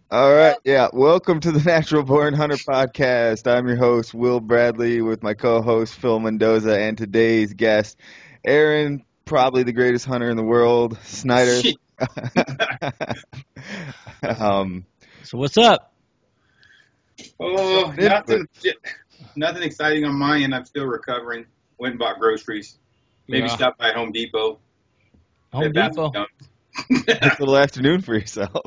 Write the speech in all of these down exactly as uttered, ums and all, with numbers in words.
All right, yeah. Welcome to the Natural Born Hunter podcast. I'm your host, Will Bradley, with my co-host Phil Mendoza, and today's guest, Aaron, probably the greatest hunter in the world, Snyder. Shit. um, So what's up? Oh, nothing, nothing exciting on my end. I'm still recovering. Went and bought groceries. Maybe Yeah. stop by Home Depot. Home Bed Bath Depot. and nice Beyond. little afternoon for yourself.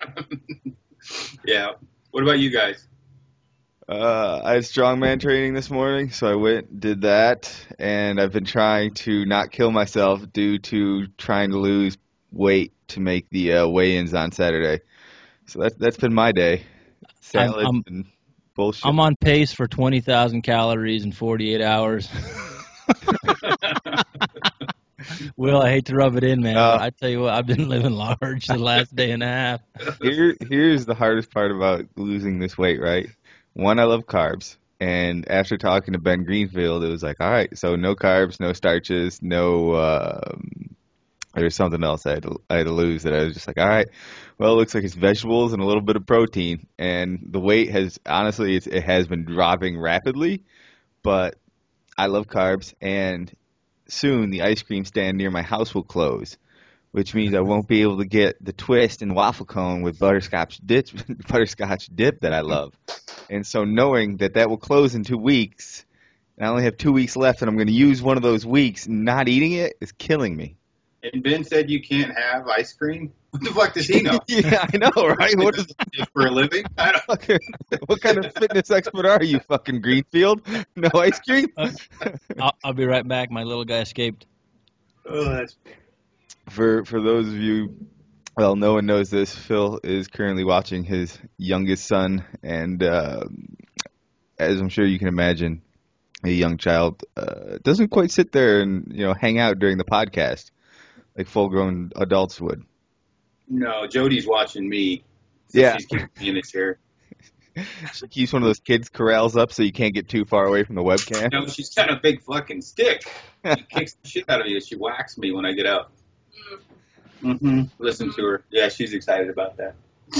Yeah. What about you guys? Uh, I had strongman training this morning, so I went and did that, and I've been trying to not kill myself due to trying to lose weight to make the uh, weigh-ins on Saturday. So that's that's been my day. Salad I'm- and bullshit. I'm on pace for twenty thousand calories in forty-eight hours. Will, I hate to rub it in, man, Uh, but I tell you what, I've been living large the last day and a half. Here, here's the hardest part about losing this weight, right? One, I love carbs. And after talking to Ben Greenfield, it was like, all right, so no carbs, no starches, no, um, there's something else I had, to, I had to lose that I was just like, all right, well, it looks like it's vegetables and a little bit of protein. And the weight has, honestly, it's, it has been dropping rapidly, but I love carbs. And soon the ice cream stand near my house will close, which means I won't be able to get the twist and waffle cone with butterscotch dip, butterscotch dip that I love. And so knowing that that will close in two weeks, and I only have two weeks left, and I'm going to use one of those weeks not eating it is killing me. And Ben said you can't have ice cream? What the fuck does he know? Yeah, I know, right? What, is, For a living? I don't fucking, what kind of fitness expert are you, fucking Greenfield? No ice cream? I'll, I'll be right back. My little guy escaped. Oh, that's For for those of you, well, no one knows this. Phil is currently watching his youngest son, and uh, as I'm sure you can imagine, a young child uh, doesn't quite sit there and you know hang out during the podcast like full-grown adults would. No, Jody's watching me. So Yeah. She's keeping me in a chair. She keeps one of those kids' corrals up so you can't get too far away from the webcam. No, she's got a big fucking stick. She kicks the shit out of me. She whacks me when I get out. Mm-hmm. Listen to her. Yeah, she's excited about that.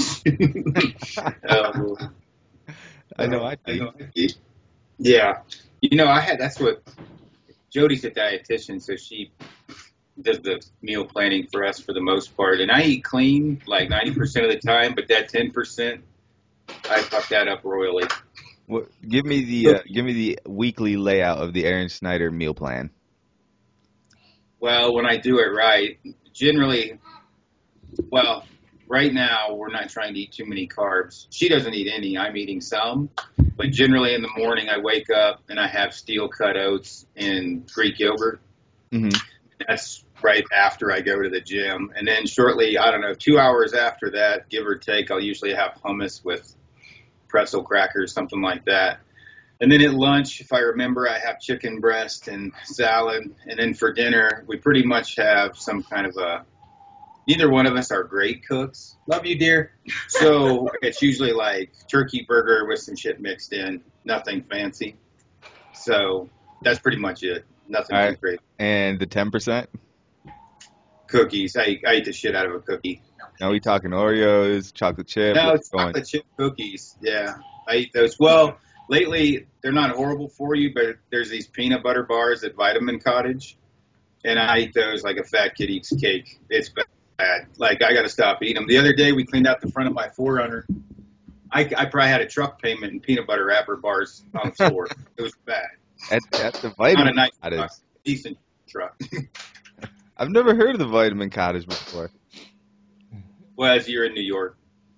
Oh, I know I I do. know. Yeah. You know, I had, that's what, Jody's a dietitian, so she does the meal planning for us for the most part. And I eat clean like ninety percent of the time, but that ten percent, I fuck that up royally. What, give me the uh, give me the weekly layout of the Aaron Snyder meal plan. Well, when I do it right, generally, well, right now we're not trying to eat too many carbs. She doesn't eat any. I'm eating some. But generally in the morning I wake up and I have steel cut oats and Greek yogurt. Mm-hmm. That's right after I go to the gym. And then shortly, I don't know, two hours after that, give or take, I'll usually have hummus with pretzel crackers, something like that. And then at lunch, if I remember, I have chicken breast and salad. And then for dinner, we pretty much have some kind of a, neither one of us are great cooks. Love you, dear. So it's usually like turkey burger with some shit mixed in, nothing fancy. So that's pretty much it. Nothing All too right. great. And the ten percent? Cookies. I, I eat the shit out of a cookie. Are we talking Oreos, chocolate chip? No, What's going? chocolate chip cookies. Yeah, I eat those. Well, lately they're not horrible for you, but there's these peanut butter bars at Vitamin Cottage, and I eat those like a fat kid eats cake. It's bad. Like I got to stop eating them. The other day we cleaned out the front of my four runner. I, I probably had a truck payment in peanut butter wrapper bars on the floor. It was bad. At, at the Not a vitamin nice cottage. truck, decent truck. I've never heard of the vitamin cottage before. Well, as you're in New York,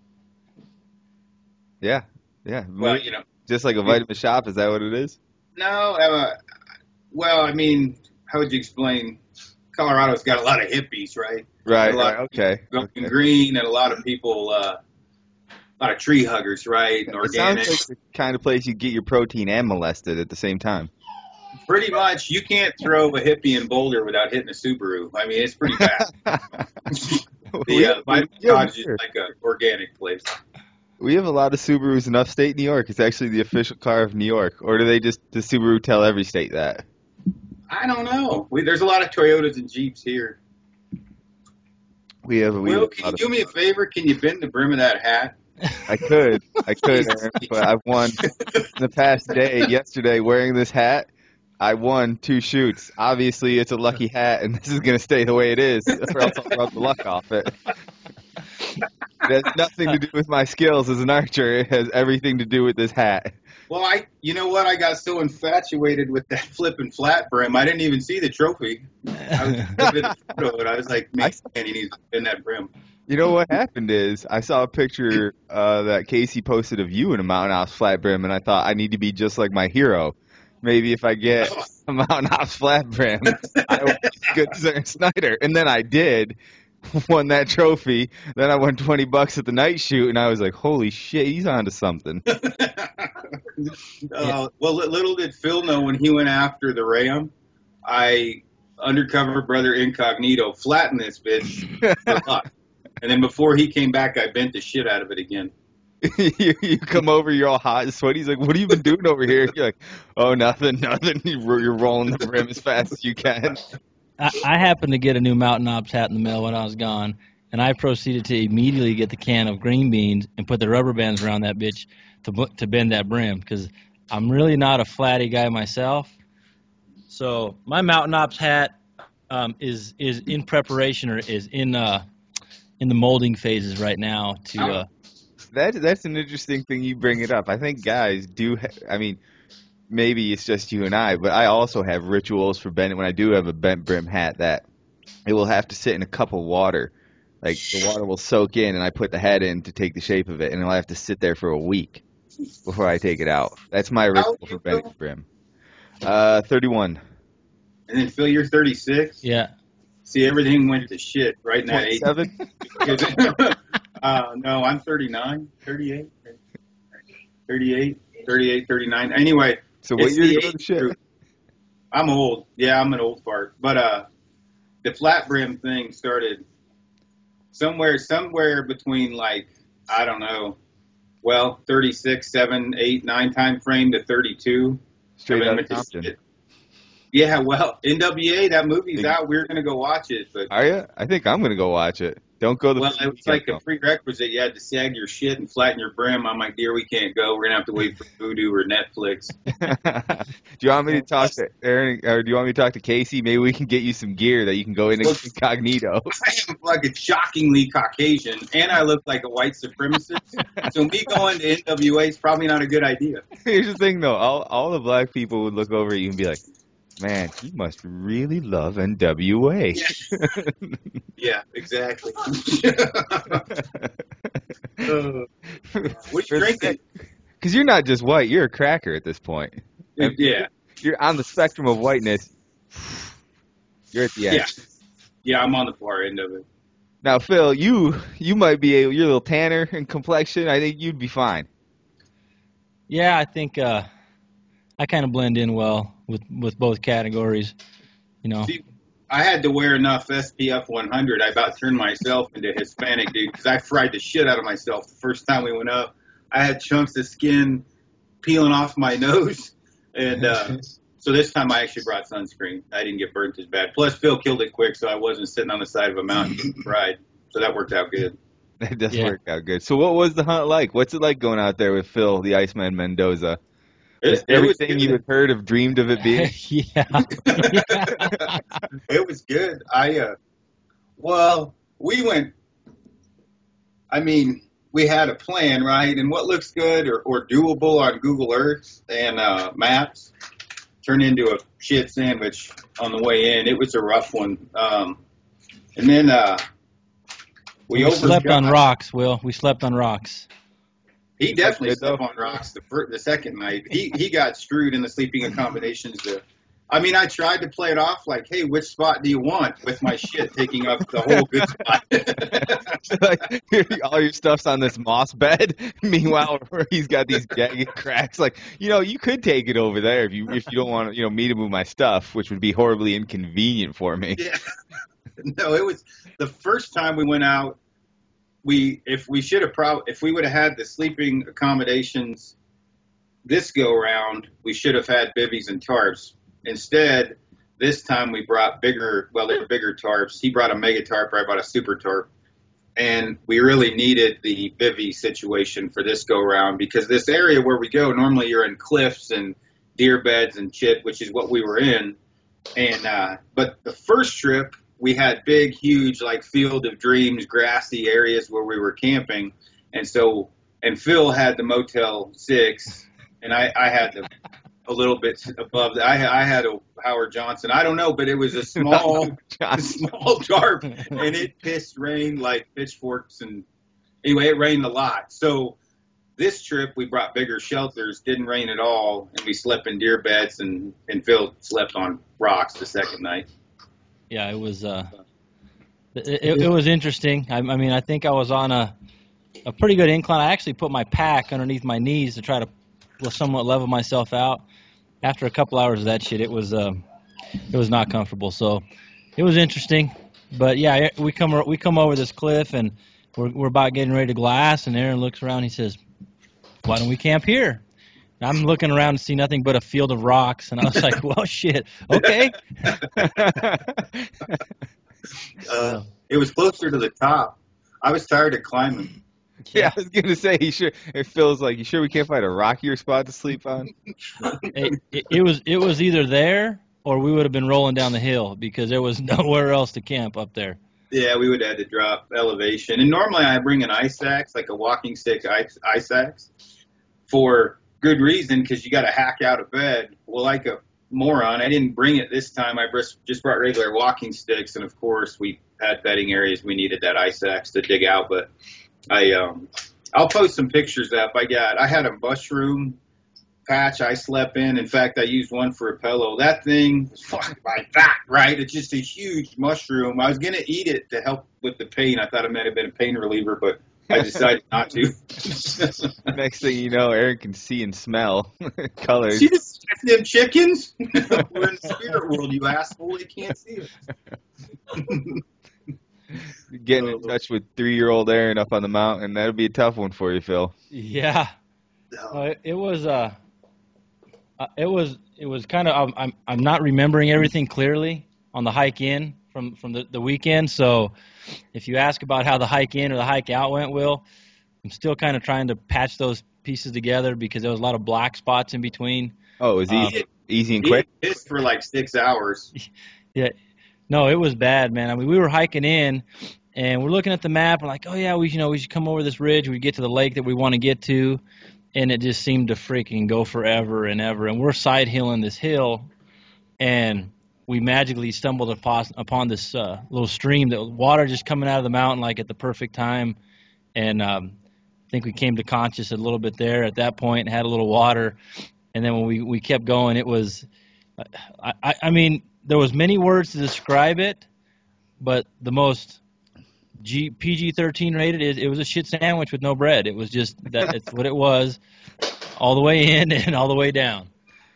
Yeah, yeah. well, you know. Just like a vitamin shop, is that what it is? No, uh, well, I mean, how would you explain? Colorado's got a lot of hippies, right? Right, A lot right, of okay. Going okay. green, and a lot of people, uh, a lot of tree huggers, right? And It organic. sounds like the kind of place you get your protein and molested at the same time. Pretty much, you can't throw a hippie in Boulder without hitting a Subaru. I mean, it's pretty bad. we, The uh, have, Vitamin we have- Cottage is like an organic place. we have a lot of Subarus in upstate New York. It's actually the official car of New York. Or do they just, does Subaru tell every state that? I don't know. We, there's a lot of Toyotas and Jeeps here. We have, we Will, have a can lot you of- do me a favor? Can you bend the brim of that hat? I could, I could, Aaron, but I've won in the past day. Yesterday, wearing this hat, I won two shoots. Obviously, it's a lucky hat, and this is going to stay the way it is, or else I'll rub the luck off it. It has nothing to do with my skills as an archer. It has everything to do with this hat. Well, I, you know what? I got so infatuated with that flipping flat brim, I didn't even see the trophy. I was looking at the photo, and I was like, man, he needs to spin that brim. You know what happened is I saw a picture uh, that Casey posted of you in a Mountain Ops flat brim, and I thought I need to be just like my hero. Maybe if I get a Mountain Ops flat brim, I will be good as Aaron Snyder. And then I did, won that trophy. Then I won twenty bucks at the night shoot, and I was like, holy shit, he's onto something. uh, well, little did Phil know when he went after the Ram, I undercover brother incognito flattened this bitch for luck. And then before he came back, I bent the shit out of it again. you, you come over, you're all hot and sweaty. He's like, what have you been doing over here? You're like, oh, nothing, nothing. You're rolling the brim as fast as you can. I, I happened to get a new Mountain Ops hat in the mail when I was gone, and I proceeded to immediately get the can of green beans and put the rubber bands around that bitch to to bend that brim, because I'm really not a flatty guy myself. So my Mountain Ops hat um, is is in preparation, or is in uh in the molding phases right now to uh that that's an interesting thing you bring it up. I think guys do ha- I mean, maybe it's just you and I, but I also have rituals for bending. When I do have a bent brim hat, that it will have to sit in a cup of water. Like the water will soak in, and I put the hat in to take the shape of it, and it'll have to sit there for a week before I take it out. That's my ritual for bending the brim. Uh thirty-one. And then Phil, you're thirty-six. yeah. See, everything went to shit right in that age. twenty-seven? uh, no, I'm thirty-nine, thirty-eight, thirty-eight, thirty-eight, thirty-nine. Anyway, So what it's year the you go to age shit? group. I'm old. Yeah, I'm an old fart. But uh, the flat brim thing started somewhere, somewhere between like, I don't know, well, thirty-six, seven, eight, nine time frame to thirty-two. Straight I mean, out it's of just- Compton. Yeah, well, N W A, that movie's Big- out. We're gonna go watch it, but Are you? I think I'm gonna go watch it. Don't go the well, first it was weekend, like a though. prerequisite. You had to sag your shit and flatten your brim. I'm like, dear, we can't go. We're gonna have to wait for Voodoo or Netflix. Do you want me to talk to Aaron, or do you want me to talk to Casey? Maybe we can get you some gear that you can go in Well- incognito. I am fucking shockingly Caucasian, and I look like a white supremacist. So me going to N W A is probably not a good idea. Here's the thing, though. All all the black people would look over at you and be like, "Man, he must really love N W A." Yeah, exactly. uh, what you drinking? Because you're not just white; you're a cracker at this point. Yeah, You're on the spectrum of whiteness. You're at the end. yeah, yeah. I'm on the far end of it. Now, Phil, you you might be a, you're a little tanner in complexion. I think you'd be fine. Yeah, I think uh, I kind of blend in well with, with both categories. You know, See, I had to wear enough S P F one hundred. I about turned myself into a Hispanic dude because I fried the shit out of myself the first time we went up. I had chunks of skin peeling off my nose, and uh, so this time I actually brought sunscreen. I didn't get burnt as bad. Plus, Phil killed it quick, so I wasn't sitting on the side of a mountain getting fried. So that worked out good. That does Yeah. work out good. So, what was the hunt like? What's it like going out there with Phil, the Iceman Mendoza? Was It, it was everything good. you had heard of, dreamed of it being? yeah. It was good. I, uh, well, we went, I mean, we had a plan, right? And what looks good or, or doable on Google Earth and uh, maps turned into a shit sandwich on the way in. It was a rough one. Um, and then uh, we, We slept overshot. on rocks, Will. We slept on rocks. He definitely That's good, slept on rocks the first, the second night. He he got screwed in the sleeping accommodations. The, I mean, I tried to play it off like, hey, which spot do you want? With my shit taking up the whole good spot. Like, all your stuff's on this moss bed. Meanwhile, he's got these jagged cracks. Like, you know, you could take it over there if you if you don't want, you know, me to move my stuff, which would be horribly inconvenient for me. Yeah. No, it was the first time we went out. We if we should have prob if we would have had the sleeping accommodations this go around, we should have had bivvies and tarps. Instead, this time we brought bigger. Well, they were bigger tarps. He brought a mega tarp. I brought a super tarp. and we really needed the bivvy situation for this go round because this area where we go, normally you're in cliffs and deer beds and shit, which is what we were in. And, uh, but the first trip we had big, huge, like Field of Dreams, grassy areas where we were camping. And so, and Phil had the Motel six and I, I had the, a little bit above that. I, I had a Howard Johnson. I don't know, but it was a small, a small tarp, and it pissed rain like pitchforks. And anyway, it rained a lot. So this trip we brought bigger shelters. Didn't rain at all, and we slept in deer beds, and and Phil slept on rocks the second night. Yeah, it was. Uh, it, it was interesting. I, I mean, I think I was on a a pretty good incline. I actually put my pack underneath my knees to try to somewhat level myself out. After a couple hours of that shit, it was uh, it was not comfortable. So it was interesting, but yeah, we come we come over this cliff and we're we're about getting ready to glass, and Aaron looks around. And he says, "Why don't we camp here?" And I'm looking around and see nothing but a field of rocks, and I was like, "Well, shit, okay." uh, it was closer to the top. I was tired of climbing. Yeah, I was gonna say, he sure it feels like you sure we can't find a rockier spot to sleep on. it, it, it was it was either there or we would have been rolling down the hill because there was nowhere else to camp up there. Yeah, we would have had to drop elevation. And normally I bring an ice axe, like a walking stick ice, ice axe, for good reason because you got to hack out of bed. Well, like a moron, I didn't bring it this time. I just brought regular walking sticks, and of course we had bedding areas we needed that ice axe to dig out, but. I um, I'll post some pictures up. I got I had a mushroom patch I slept in. In fact, I used one for a pillow. That thing was fucking like that, right? It's just a huge mushroom. I was gonna eat it to help with the pain. I thought it might have been a pain reliever, but I decided not to. Next thing you know, Aaron can see and smell colors. See the them chickens? We're in the spirit world, you asshole. They can't see it. Getting in touch with three-year-old Aaron up on the mountain, that'll be a tough one for you, Phil. Yeah, uh, it, it was. Uh, uh, it was. It was kind of. I'm. I'm. I'm not remembering everything clearly on the hike in from from the, the weekend. So, if you ask about how the hike in or the hike out went, Will, I'm still kind of trying to patch those pieces together because there was a lot of black spots in between. Oh, it was easy, um, easy and quick. It for like six hours. Yeah. No, it was bad, man. I mean, we were hiking in, and we're looking at the map. We're like, oh, yeah, we you know we should come over this ridge. We get to the lake that we want to get to, and it just seemed to freaking go forever and ever. And we're side hilling this hill, and we magically stumbled upon, upon this uh, little stream, that water just coming out of the mountain like at the perfect time. And um, I think we came to conscious a little bit there at that point and had a little water. And then when we, we kept going, it was, I, I, I mean, there was many words to describe it, but the most G, P G thirteen rated is it was a shit sandwich with no bread. It was just that it's what it was, all the way in and all the way down.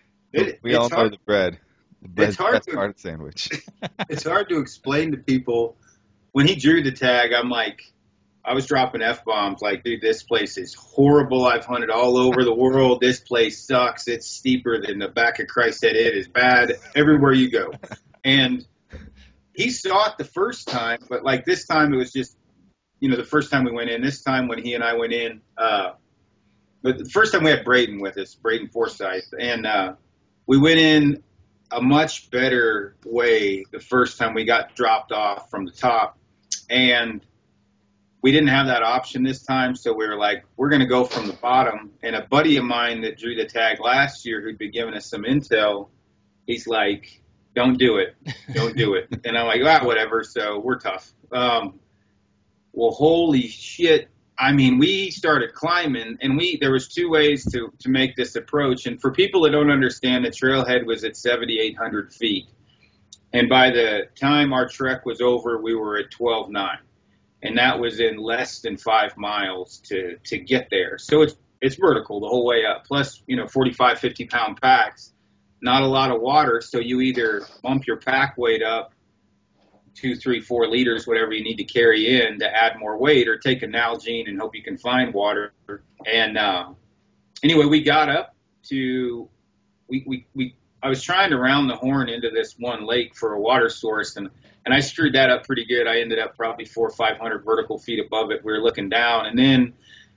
It, we all know hard, the bread. The bread's the best part of the sandwich. It's hard to explain to people. When he drew the tag, I'm like, I was dropping F-bombs like, dude, this place is horrible. I've hunted all over the world. This place sucks. It's steeper than the back of Christ's head. It is bad everywhere you go. And he saw it the first time, but like this time it was just, you know, the first time we went in. This time when he and I went in, uh, but the first time we had Braden with us, Braden Forsyth, and uh, we went in a much better way the first time we got dropped off from the top. And we didn't have that option this time, so we were like, we're going to go from the bottom. And a buddy of mine that drew the tag last year, who'd been giving us some intel, he's like, don't do it. Don't do it. And I'm like, ah, whatever. So we're tough. Um, well, holy shit. I mean, we started climbing, and we there was two ways to, to make this approach. And for people that don't understand, the trailhead was at seventy-eight hundred feet. And by the time our trek was over, we were at twelve nine. And that was in less than five miles to, to get there. So it's it's vertical the whole way up. Plus, you know, forty-five, fifty pound packs, not a lot of water. So you either bump your pack weight up two, three, four liters, whatever you need to carry in to add more weight, or take a Nalgene and hope you can find water. And uh, anyway, we got up to we we we I was trying to round the horn into this one lake for a water source, and and I screwed that up pretty good. I ended up probably four or five hundred vertical feet above it. We were looking down, and then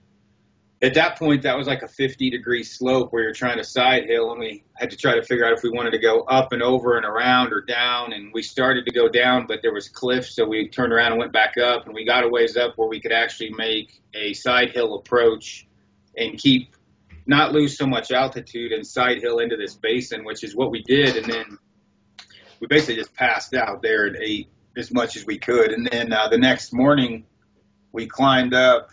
at that point, that was like a fifty degree slope where you're trying to side hill, and we had to try to figure out if we wanted to go up and over and around or down. And we started to go down, but there was cliffs, so we turned around and went back up, and we got a ways up where we could actually make a side hill approach and keep not lose so much altitude and side hill into this basin, which is what we did. And then we basically just passed out there and ate as much as we could. And then uh, the next morning, we climbed up.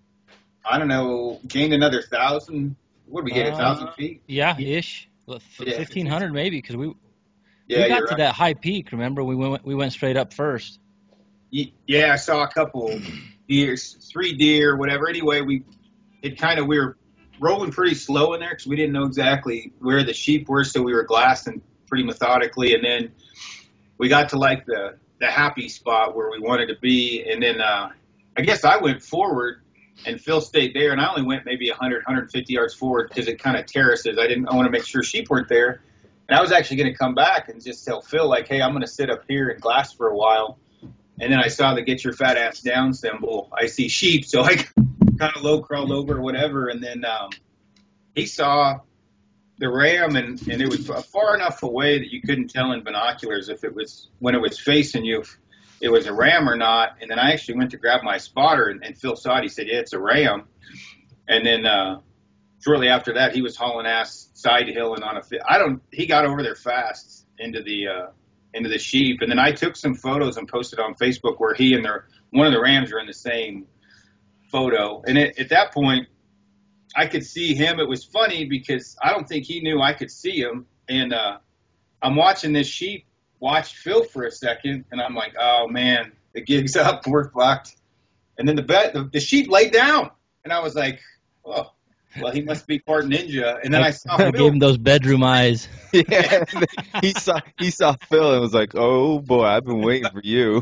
I don't know, gained another thousand. What did we get, a thousand Uh, feet? Yeah, ish. Yeah. fifteen hundred maybe, because we, Yeah, we got you're to right. that high peak, remember? We went we went straight up first. Y- Yeah, I saw a couple deer, three deer, whatever. Anyway, we it kind of we were rolling pretty slow in there because we didn't know exactly where the sheep were, so we were glassing pretty methodically. And then we got to like the the happy spot where we wanted to be, and then uh, I guess I went forward. And Phil stayed there, and I only went maybe one hundred, one hundred fifty yards forward because it kind of terraces. I didn't. I want to make sure sheep weren't there, and I was actually going to come back and just tell Phil like, "Hey, I'm going to sit up here and glass for a while." And then I saw the "Get your fat ass down" symbol. I see sheep, so I kind of low crawled over or whatever, and then um, he saw the ram, and and it was far enough away that you couldn't tell in binoculars if it was when it was facing you. If, it was a ram or not. And then I actually went to grab my spotter, and, and Phil saw it. He said, yeah, it's a ram. And then uh, shortly after that, he was hauling ass side hill and on a fit. I don't, he got over there fast into the, uh, into the sheep. And then I took some photos and posted on Facebook where he and their, one of the rams are in the same photo. And it, at that point, I could see him. It was funny because I don't think he knew I could see him. And uh, I'm watching this sheep. Watched Phil for a second, and I'm like, oh, man, the gig's up. We're fucked. And then the, bet, the the sheep laid down, and I was like, oh, well, he must be part ninja. And then I saw I Phil. gave him those bedroom eyes. Yeah, he saw he saw Phil and was like, "Oh boy, I've been waiting for you."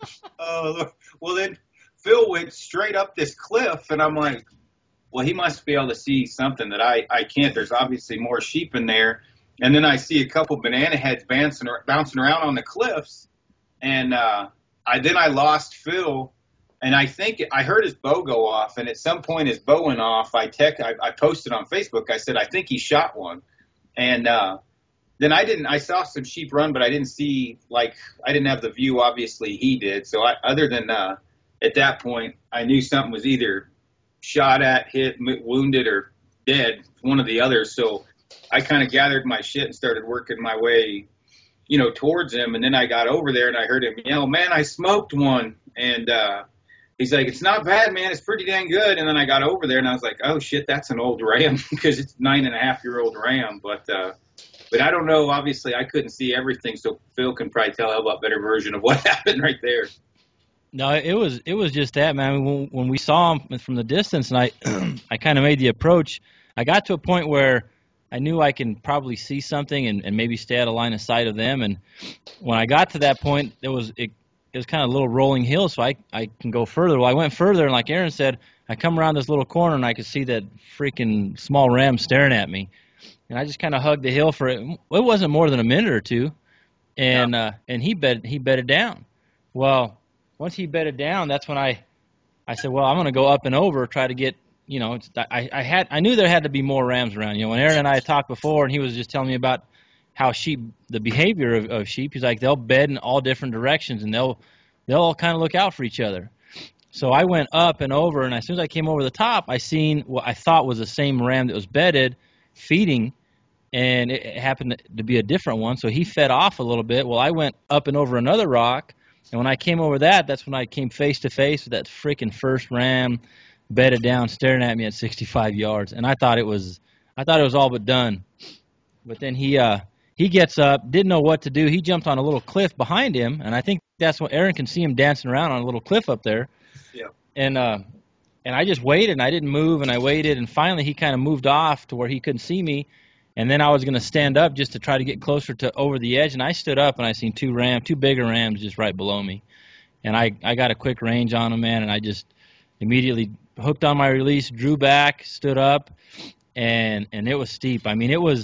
Oh, well, then Phil went straight up this cliff, and I'm like, well, he must be able to see something that I, I can't. There's obviously more sheep in there. And then I see a couple banana heads bouncing bouncing around on the cliffs, and uh, I then I lost Phil, and I think I heard his bow go off, and at some point his bow went off. I tech I, I posted on Facebook. I said I think he shot one, and uh, then I didn't. I saw some sheep run, but I didn't see like I didn't have the view. Obviously he did. So I, other than uh, at that point, I knew something was either shot at, hit, wounded, or dead. One of the others. So I kind of gathered my shit and started working my way, you know, towards him. And then I got over there and I heard him yell, man, I smoked one. And uh, he's like, it's not bad, man. It's pretty dang good. And then I got over there and I was like, oh, shit, that's an old ram because it's nine and a half year old ram. But uh, but I don't know. Obviously, I couldn't see everything. So Phil can probably tell a lot better version of what happened right there. No, it was it was just that, man. When, when we saw him from the distance, and I I kind of made the approach, I got to a point where I knew I can probably see something and, and maybe stay out of line of sight of them. And when I got to that point, there was it, it was kind of a little rolling hill, so I I can go further. Well, I went further, and like Aaron said, I come around this little corner, and I could see that freaking small ram staring at me. And I just kind of hugged the hill for it. It wasn't more than a minute or two, and Yeah. uh, and he bed he bedded down. Well, once he bedded down, that's when I I said, well, I'm going to go up and over, try to get. You know, it's, I, I had, I knew there had to be more rams around. You know, when Aaron and I had talked before, and he was just telling me about how sheep, the behavior of, of sheep. He's like, they'll bed in all different directions, and they'll, they'll all kind of look out for each other. So I went up and over, and as soon as I came over the top, I seen what I thought was the same ram that was bedded, feeding, and it, it happened to be a different one. So he fed off a little bit. Well, I went up and over another rock, and when I came over that, that's when I came face to face with that freaking first ram. Bedded down, staring at me at sixty-five yards, and I thought it was, I thought it was all but done. But then he, uh, he gets up, didn't know what to do. He jumped on a little cliff behind him, and I think that's when Aaron can see him dancing around on a little cliff up there. Yeah. And uh, and I just waited, and I didn't move, and I waited, and finally he kind of moved off to where he couldn't see me, and then I was going to stand up just to try to get closer to over the edge, and I stood up, and I seen two rams, two bigger rams just right below me, and I, I got a quick range on them, man, and I just immediately hooked on my release, drew back, stood up, and and it was steep. I mean, it was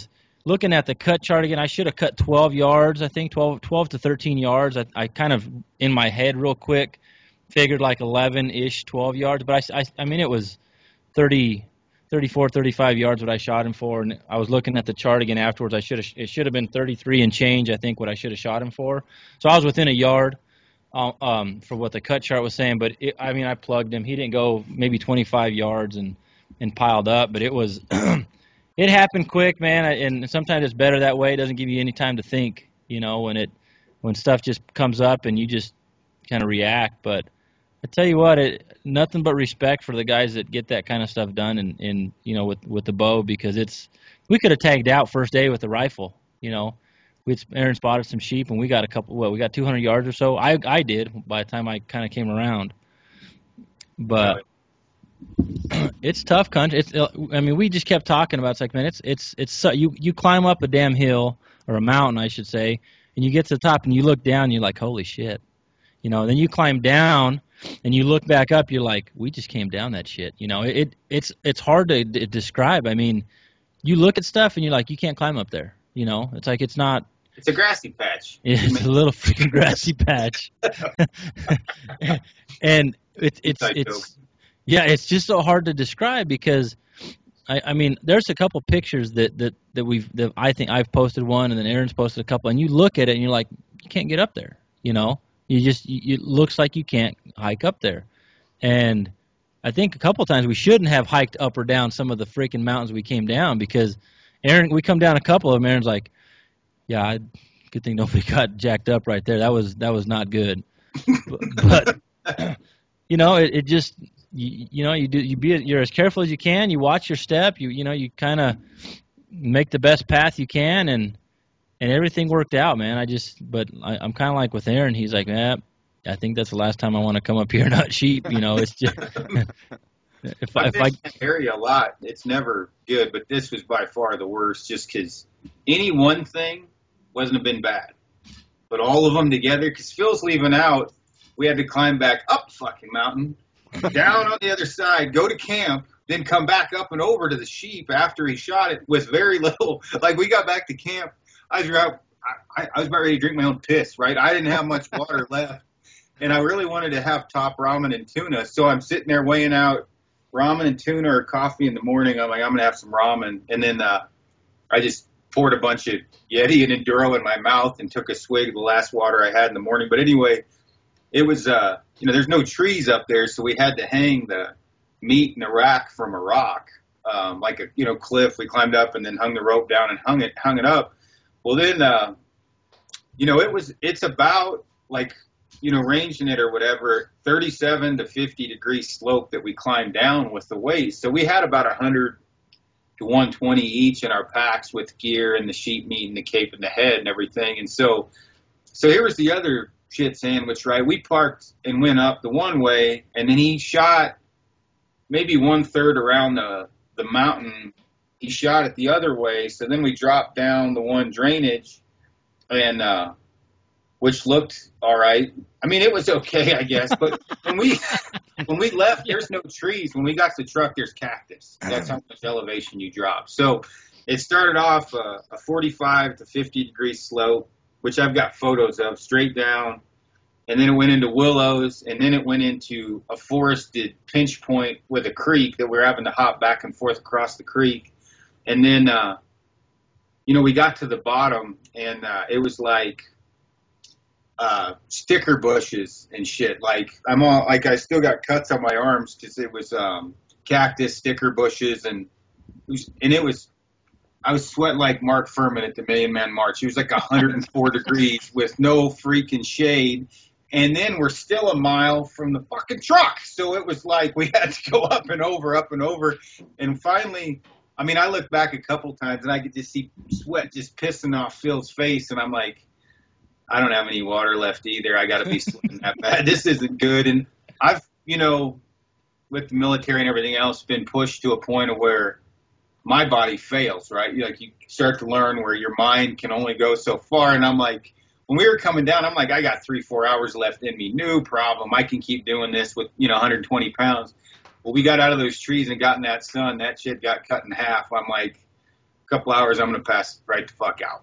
looking at the cut chart again, I should have cut twelve yards, I think, twelve, twelve to thirteen yards. I, I kind of, in my head real quick, figured like eleven-ish, twelve yards. But, I, I, I mean, it was thirty, thirty-four, thirty-five yards what I shot him for. And I was looking at the chart again afterwards. I should have, it should have been thirty-three and change, I think, what I should have shot him for. So I was within a yard um, um, for what the cut chart was saying. But, it, I mean, I plugged him. He didn't go maybe twenty-five yards and, and piled up. But it was... It happened quick, man, and sometimes it's better that way. It doesn't give you any time to think, you know, when it when stuff just comes up and you just kind of react. But I tell you what, it nothing but respect for the guys that get that kind of stuff done, and, and you know, with with the bow, because it's we could have tagged out first day with the rifle, you know. We Aaron spotted some sheep and we got a couple. Well, we got two hundred yards or so. I I did by the time I kind of came around, but. It's tough country. It's, I mean, we just kept talking about it. It's like, man, it's it's it's you you climb up a damn hill or a mountain, I should say, and you get to the top and you look down, and you're like, holy shit, you know. Then you climb down and you look back up, you're like, we just came down that shit, you know. It, it it's it's hard to d- describe. I mean, you look at stuff and you're like, you can't climb up there, you know. It's like it's not. It's a grassy patch. It's a little freaking grassy patch, and it's it's it's. Yeah, it's just so hard to describe because, I, I mean, there's a couple pictures that, that, that we've that I think I've posted one and then Aaron's posted a couple, and you look at it and you're like, you can't get up there, you know. You just you, it looks like you can't hike up there, and I think a couple times we shouldn't have hiked up or down some of the freaking mountains we came down because Aaron, we come down a couple of them. Aaron's like, yeah, I, good thing nobody got jacked up right there. That was that was not good, but, but you know, it, it just. You, you know, you do you be you're as careful as you can. You watch your step. You you know you kind of make the best path you can, and and everything worked out, man. I just but I, I'm kind of like with Aaron. He's like, eh, I think that's the last time I want to come up here and hunt sheep. You know, it's just if I, if I that area a lot, it's never good. But this was by far the worst, just because any one thing wasn't have been bad, but all of them together. Because Phil's leaving out, we had to climb back up the fucking mountain. Down on the other side, go to camp, then come back up and over to the sheep after he shot it with very little. Like, we got back to camp, I was out, I, I was about ready to drink my own piss, right? I didn't have much water left, and I really wanted to have top ramen and tuna. So I'm sitting there weighing out ramen and tuna or coffee in the morning. I'm like, I'm going to have some ramen. And then uh, I just poured a bunch of Yeti and Enduro in my mouth and took a swig of the last water I had in the morning. But anyway, it was, uh, you know, there's no trees up there, so we had to hang the meat in a rack from a rock, um, like a, you know, cliff. We climbed up and then hung the rope down and hung it, hung it up. Well, then, uh, you know, it was, it's about like, you know, ranging it or whatever, thirty-seven to fifty degree slope that we climbed down with the weight. So we had about one hundred to one twenty each in our packs with gear and the sheep meat and the cape and the head and everything. And so, so here was the other shit sandwich, right? We parked and went up the one way, and then he shot maybe one third around the, the mountain. He shot it the other way. So then we dropped down the one drainage, and, uh, which looked all right. I mean, it was okay, I guess. But when we, when we left, there's no trees. When we got to the truck, there's cactus. That's how much elevation you drop. So it started off a, a forty-five to fifty degree slope, which I've got photos of, straight down, and then it went into willows, and then it went into a forested pinch point with a creek that we were having to hop back and forth across the creek. And then, uh, you know, we got to the bottom, and uh, it was like uh, sticker bushes and shit. Like, I'm all, like, I still got cuts on my arms because it was um, cactus, sticker bushes, and it was, and it was, I was sweating like Mark Furman at the Million Man March. It was like one hundred four degrees with no freaking shade. And then we're still a mile from the fucking truck. So it was like we had to go up and over, up and over. And finally, I mean, I looked back a couple times and I could just see sweat just pissing off Phil's face. And I'm like, I don't have any water left either. I got to be sweating that bad. This isn't good. And I've, you know, with the military and everything else, been pushed to a point of where my body fails, right? Like, you start to learn where your mind can only go so far. And I'm like, when we were coming down, I'm like, I got three, four hours left in me. No problem. I can keep doing this with, you know, one hundred twenty pounds. Well, we got out of those trees and got in that sun. That shit got cut in half. I'm like, couple hours, I'm going to pass right the fuck out.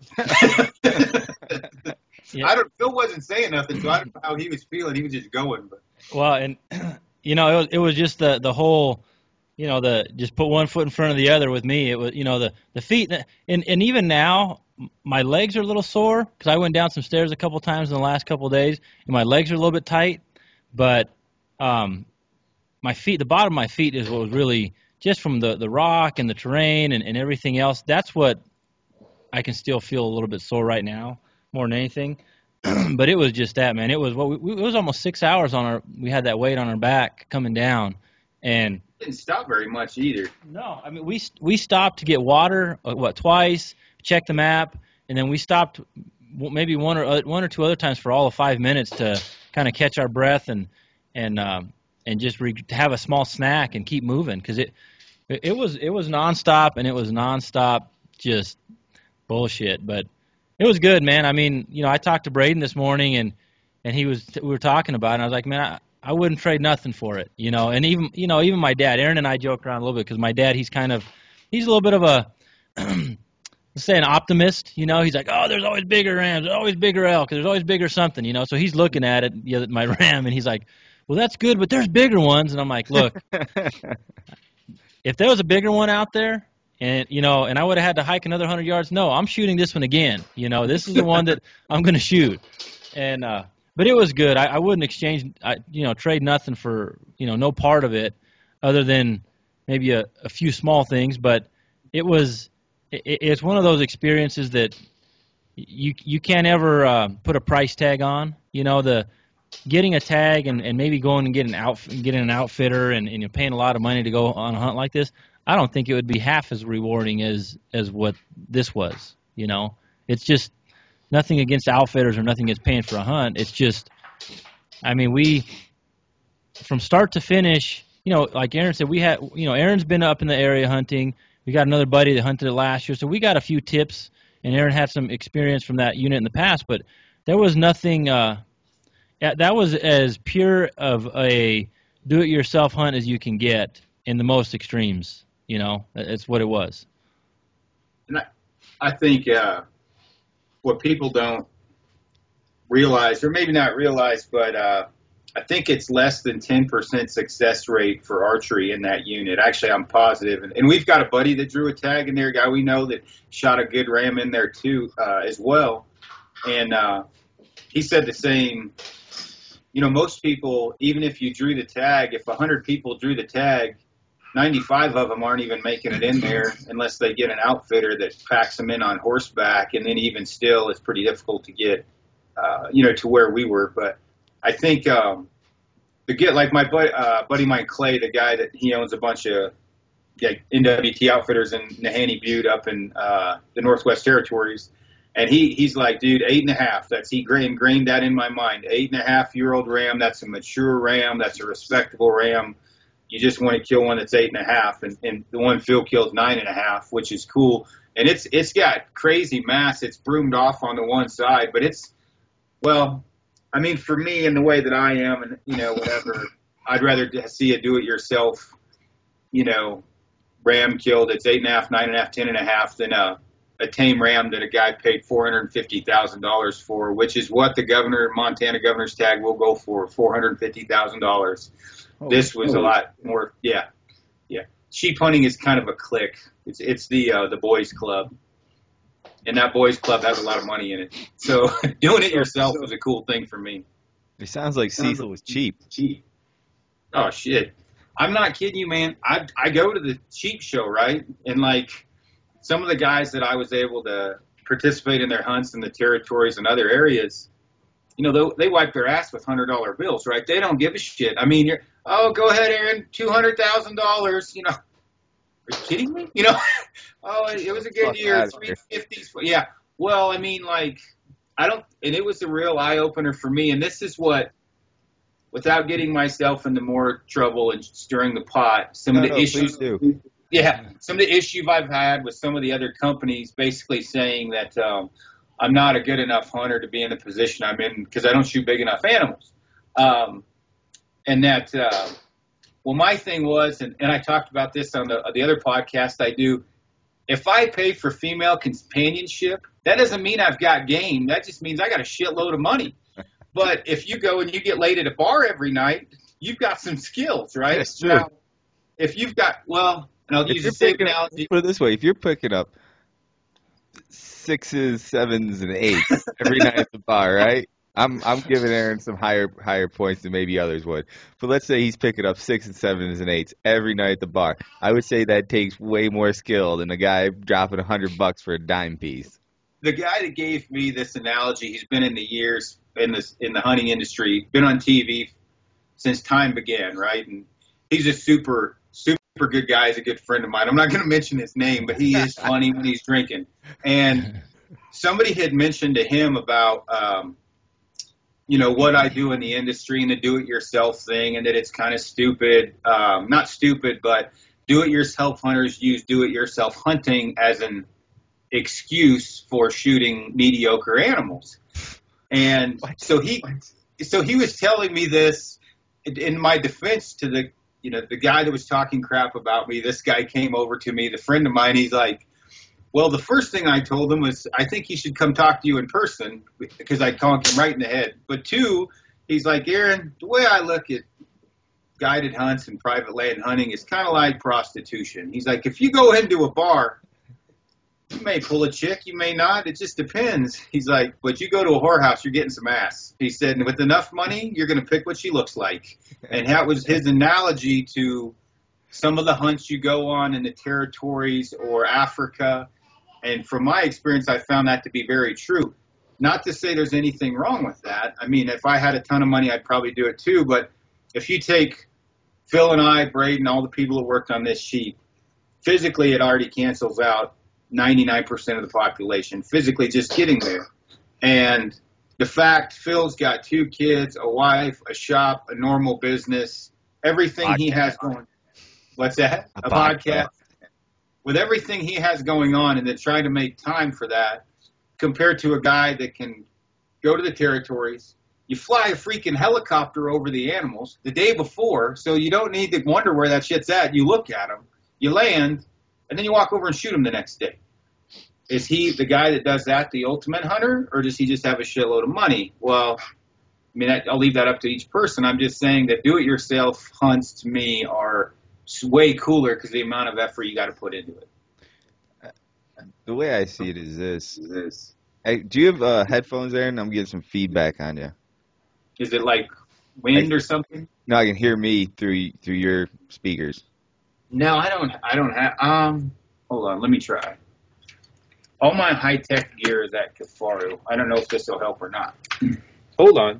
Yeah. I don't. Phil wasn't saying nothing, so I don't know how he was feeling. He was just going. But Well, and you know, it was it was just the the whole, you know, the just put one foot in front of the other with me. It was, you know, the the feet, and and even now, my legs are a little sore because I went down some stairs a couple times in the last couple of days, and my legs are a little bit tight. But um, my feet, the bottom of my feet is what was really just from the the rock and the terrain and, and everything else. That's what I can still feel a little bit sore right now, more than anything. But it was just that, man. It was what we, it was almost six hours on our. We had that weight on our back coming down, and didn't stop very much either. no, I mean we we stopped to get water, uh, what twice, check the map, and then we stopped maybe one or uh, one or two other times for all of five minutes to kind of catch our breath and and um, and just re- to have a small snack and keep moving because it, it it was it was nonstop and it was nonstop just bullshit, but. It was good, man. I mean, you know, I talked to Braden this morning, and and he was we were talking about it, and I was like, man, I, I wouldn't trade nothing for it, you know. And even you know, even my dad, Aaron and I joke around a little bit because my dad, he's kind of he's a little bit of a let's say an optimist, you know. He's like, oh, there's always bigger rams, there's always bigger elk, there's always bigger something, you know. So he's looking at it, you know, my ram, and he's like, well, that's good, but there's bigger ones, and I'm like, look, if there was a bigger one out there. And, you know, and I would have had to hike another one hundred yards. No, I'm shooting this one again. You know, this is the one that I'm going to shoot. And, uh, but it was good. I, I wouldn't exchange, I, you know, trade nothing for, you know, no part of it other than maybe a, a few small things. But it was, it, it's one of those experiences that you you can't ever uh, put a price tag on. You know, the getting a tag and, and maybe going and getting, out, getting an outfitter and, and you're paying a lot of money to go on a hunt like this. I don't think it would be half as rewarding as as what this was. You know, it's just nothing against outfitters or nothing against paying for a hunt. It's just, I mean, we from start to finish. You know, like Aaron said, we had. You know, Aaron's been up in the area hunting. We got another buddy that hunted it last year, so we got a few tips. And Aaron had some experience from that unit in the past, but there was nothing. Uh, that was as pure of a do-it-yourself hunt as you can get in the most extremes. You know, it's what it was. And I, I think uh, what people don't realize, or maybe not realize, but uh, I think it's less than ten percent success rate for archery in that unit. Actually, I'm positive. And, and we've got a buddy that drew a tag in there, a guy we know that shot a good ram in there too uh, as well. And uh, he said the same. You know, most people, even if you drew the tag, if one hundred people drew the tag, ninety-five of them aren't even making it in there unless they get an outfitter that packs them in on horseback. And then even still, it's pretty difficult to get, uh, you know, to where we were. But I think um, the get like my buddy, uh, buddy mine Clay, the guy that he owns a bunch of yeah, N W T outfitters in Nahanni Butte up in uh, the Northwest Territories. And he, he's like, dude, eight and a half. That's he ingrained that in my mind. Eight and a half year old ram. That's a mature ram. That's a respectable ram. You just want to kill one that's eight and a half, and, and the one Phil killed nine and a half, which is cool. And it's it's got crazy mass. It's broomed off on the one side, but it's well, I mean, for me and the way that I am, and you know, whatever, I'd rather see a do-it-yourself, you know, ram killed. It's eight and a half, nine and a half, ten and a half than a a tame ram that a guy paid four hundred and fifty thousand dollars for, which is what the governor, Montana governor's tag will go for, four hundred and fifty thousand dollars. Oh, this was oh. a lot more. Yeah, yeah. Sheep hunting is kind of a clique. It's it's the uh, the boys club, and that boys club has a lot of money in it. So doing it yourself was a cool thing for me. It sounds like Cecil was cheap. Cheap. Oh shit! I'm not kidding you, man. I I go to the sheep show, right? And like some of the guys that I was able to participate in their hunts in the territories and other areas, you know, they, they wipe their ass with hundred dollar bills, right? They don't give a shit. I mean, you're, oh, go ahead, Aaron, two hundred thousand dollars. You know, are you kidding me? You know, oh, it was a good Fuck year, three fifties. Yeah. Well, I mean, like, I don't, and it was a real eye opener for me. And this is what, without getting myself into more trouble and stirring the pot, some no, of the no, issues. Please do. Yeah, some of the issues I've had with some of the other companies basically saying that um, I'm not a good enough hunter to be in the position I'm in because I don't shoot big enough animals. Um, and that, uh, well, my thing was, and, and I talked about this on the, the other podcast I do, if I pay for female companionship, that doesn't mean I've got game. That just means I got a shitload of money. But if you go and you get laid at a bar every night, you've got some skills, right? That's true. Now, if you've got, well, and I'll If use you're the same picking up, analogy. put it this way, if you're picking up sixes, sevens, and eights every night at the bar, right? I'm I'm giving Aaron some higher higher points than maybe others would. But let's say he's picking up six and sevens and eights every night at the bar. I would say that takes way more skill than a guy dropping a hundred bucks for a dime piece. The guy that gave me this analogy, he's been in the years in this in the hunting industry, been on T V since time began, right? And he's a super super good guy. He's a good friend of mine. I'm not going to mention his name, but he is funny when he's drinking. And somebody had mentioned to him about, um, you know, what I do in the industry and the do-it-yourself thing, and that it's kind of stupid. Um, not stupid, but do-it-yourself hunters use do-it-yourself hunting as an excuse for shooting mediocre animals. And so he, so he was telling me this in my defense to the, you know, the guy that was talking crap about me. This guy came over to me, the friend of mine. He's like, well, the first thing I told him was, I think he should come talk to you in person, because I conked him right in the head. But two, he's like, Aaron, the way I look at guided hunts and private land hunting is kind of like prostitution. He's like, if you go into a bar, you may pull a chick, you may not. It just depends. He's like, but you go to a whorehouse, you're getting some ass. He said, and with enough money, you're going to pick what she looks like. And that was his analogy to some of the hunts you go on in the territories or Africa. And from my experience, I found that to be very true. Not to say there's anything wrong with that. I mean, if I had a ton of money, I'd probably do it too. But if you take Phil and I, Braden, all the people that worked on this sheep, physically it already cancels out ninety-nine percent of the population, physically just getting there. And the fact Phil's got two kids, a wife, a shop, a normal business, everything podcast. He has going. What's that? A, a podcast. podcast. With everything he has going on, and then trying to make time for that, compared to a guy that can go to the territories, you fly a freaking helicopter over the animals the day before, so you don't need to wonder where that shit's at. You look at them, you land, and then you walk over and shoot them the next day. Is he the guy that does that, the ultimate hunter, or does he just have a shitload of money? Well, I mean, I'll leave that up to each person. I'm just saying that do-it-yourself hunts to me are way cooler because the amount of effort you got to put into it. The way I see it is this. Is this. Hey, do you have uh, headphones there? And I'm getting some feedback on you. Is it like wind I, or something? No, I can hear me through through your speakers. No, I don't. I don't have. Um, hold on. Let me try. All my high tech gear is at Kifaru. I don't know if this will help or not. Hold on.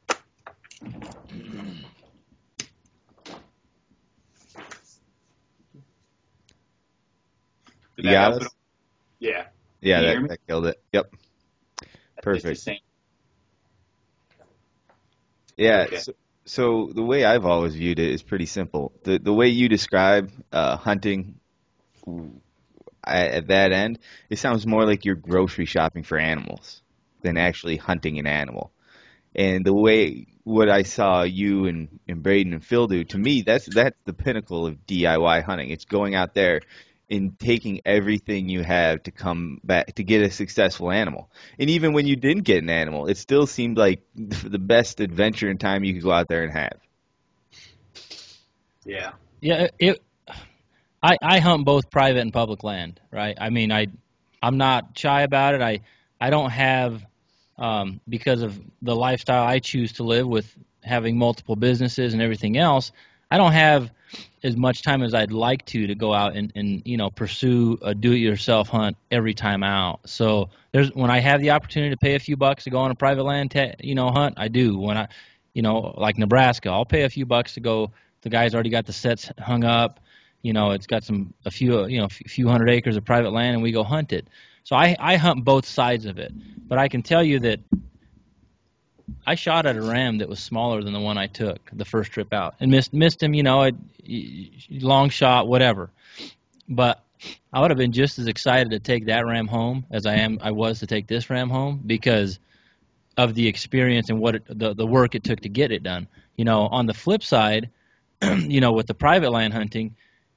Did you got us? Yeah. Yeah, that, that killed it. Yep. That's Perfect. Yeah. Okay. So, so the way I've always viewed it is pretty simple. The the way you describe uh, hunting at that end, it sounds more like you're grocery shopping for animals than actually hunting an animal. And the way what I saw you and, and Braden and Phil do, to me, that's that's the pinnacle of D I Y hunting. It's going out there and taking everything you have to come back to get a successful animal. And even when you didn't get an animal, it still seemed like the best adventure and time you could go out there and have. Yeah. Yeah. It. I, I hunt both private and public land, right? I mean, I, I'm not shy about it. I, I don't have, um, because of the lifestyle I choose to live with having multiple businesses and everything else, I don't have as much time as I'd like to to go out and, and you know, pursue a do-it-yourself hunt every time out. So there's when I have the opportunity to pay a few bucks to go on a private land, te- you know, hunt, I do. When I, you know, like Nebraska, I'll pay a few bucks to go. The guy's already got the sets hung up. You know, it's got some a few you know a few hundred acres of private land, and we go hunt it. So I I hunt both sides of it. But I can tell you that I shot at a ram that was smaller than the one I took the first trip out, and missed missed him. You know, a long shot, whatever. But I would have been just as excited to take that ram home as I am I was to take this ram home because of the experience and what it, the the work it took to get it done. You know, on the flip side, you know, with the private land hunting,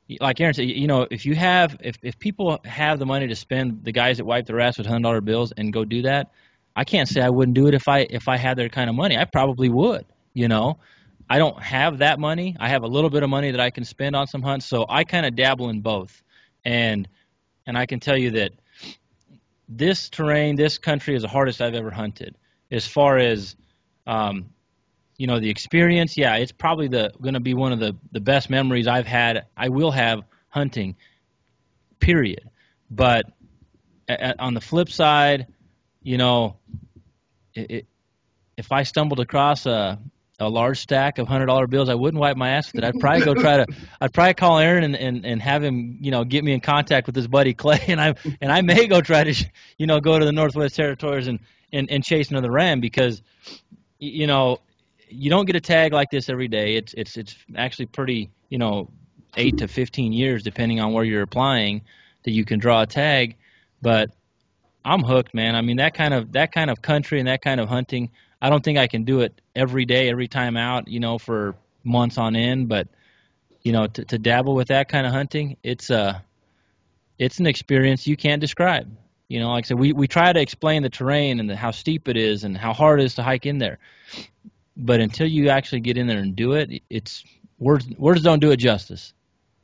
like Aaron said, you know, if you have, if, if people have the money to spend, the guys that wipe their ass with hundred dollar bills and go do that, I can't say I wouldn't do it if I if I had their kind of money. I probably would. You know, I don't have that money. I have a little bit of money that I can spend on some hunts, so I kind of dabble in both. And and I can tell you that this terrain, this country is the hardest I've ever hunted. As far as um, you know, the experience, yeah, it's probably the going to be one of the, the best memories I've had. I will have hunting, period. But a, on the flip side, you know, it, it, if I stumbled across a a large stack of hundred dollar bills, I wouldn't wipe my ass with it. I'd probably go try to. I'd probably call Aaron and, and, and have him, you know, get me in contact with his buddy Clay, and I and I may go try to, you know, go to the Northwest Territories and, and, and chase another ram because, you know, you don't get a tag like this every day. It's it's it's actually pretty, you know, eight to fifteen years depending on where you're applying that you can draw a tag. But I'm hooked, man. I mean that kind of that kind of country and that kind of hunting. I don't think I can do it every day, every time out, you know, for months on end. But you know, to, to dabble with that kind of hunting, it's a it's an experience you can't describe. You know, like I said, we we try to explain the terrain and the, how steep it is and how hard it is to hike in there. But until you actually get in there and do it, it's words words don't do it justice.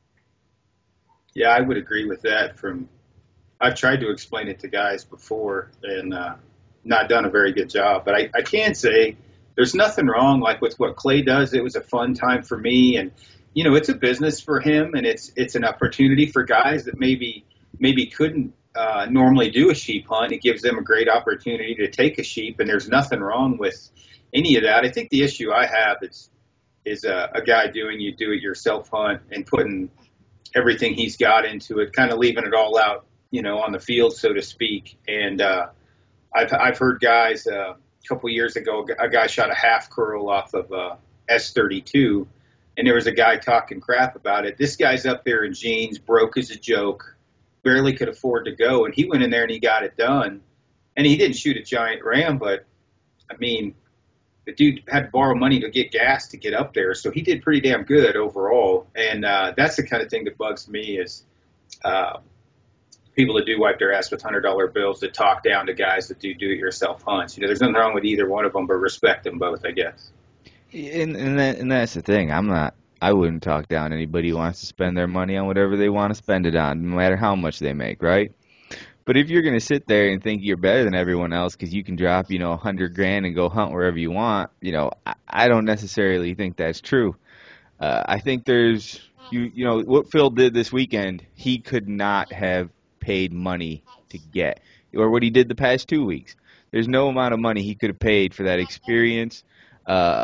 Yeah, I would agree with that. From I've tried to explain it to guys before and uh, not done a very good job. But I, I can say there's nothing wrong like with what Clay does. It was a fun time for me, and you know, it's a business for him, and it's it's an opportunity for guys that maybe maybe couldn't uh, normally do a sheep hunt. It gives them a great opportunity to take a sheep, and there's nothing wrong with any of that. I think the issue I have is is a, a guy doing you do it yourself hunt and putting everything he's got into it, kind of leaving it all out, you know, on the field, so to speak. And uh, I've I've heard guys uh, a couple of years ago, a guy shot a half curl off of uh, S thirty-two, and there was a guy talking crap about it. This guy's up there in jeans, broke as a joke, barely could afford to go, and he went in there and he got it done. And he didn't shoot a giant ram, but I mean, the dude had to borrow money to get gas to get up there, so he did pretty damn good overall. And uh, that's the kind of thing that bugs me is uh, people that do wipe their ass with hundred dollar bills that talk down to guys that do do-it-yourself hunts. You know, there's nothing wrong with either one of them, but respect them both, I guess. And and, that, and that's the thing. I'm not. I wouldn't talk down anybody who wants to spend their money on whatever they want to spend it on, no matter how much they make, right? But if you're going to sit there and think you're better than everyone else because you can drop, you know, a hundred grand and go hunt wherever you want, you know, I, I don't necessarily think that's true. Uh, I think there's, you, you know, what Phil did this weekend, he could not have paid money to get, or what he did the past two weeks. There's no amount of money he could have paid for that experience, uh,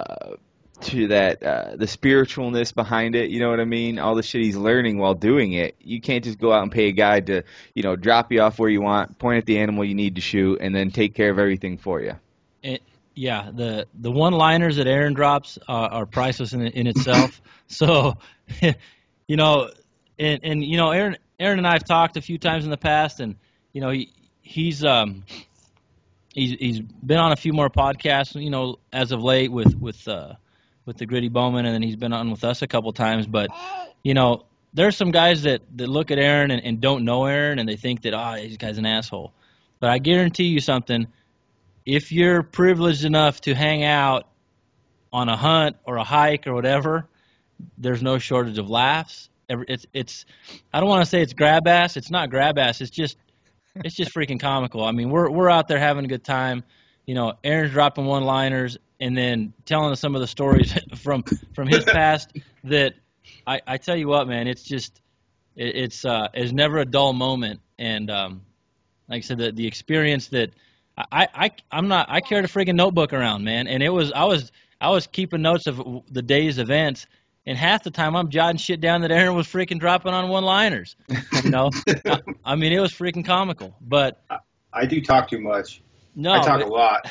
to that, uh, the spiritualness behind it, you know what I mean? All the shit he's learning while doing it. You can't just go out and pay a guy to, you know, drop you off where you want, point at the animal you need to shoot, and then take care of everything for you. It, yeah, the the one-liners that Aaron drops uh, are priceless in in itself. So, you know, and and you know, Aaron Aaron and I have talked a few times in the past, and you know, he he's um he's he's been on a few more podcasts, you know, as of late with with uh with the Gritty Bowman, and then he's been on with us a couple times. But, you know, there's some guys that, that look at Aaron and, and don't know Aaron, and they think that, oh, this guy's an asshole. But I guarantee you something, if you're privileged enough to hang out on a hunt or a hike or whatever, there's no shortage of laughs. It's, it's I don't want to say it's grab ass. It's not grab ass. It's just it's just freaking comical. I mean, we're we're out there having a good time. You know, Aaron's dropping one-liners and then telling us some of the stories from from his past that I, I tell you what, man, it's just it, it's uh, it's never a dull moment. And um, like I said, the the experience that I, I I'm not I carried a friggin' notebook around, man, and it was I was I was keeping notes of the day's events, and half the time I'm jotting shit down that Aaron was freaking dropping on one-liners. You know, I, I mean, it was freaking comical. But I, I do talk too much. No, I talk but, a lot.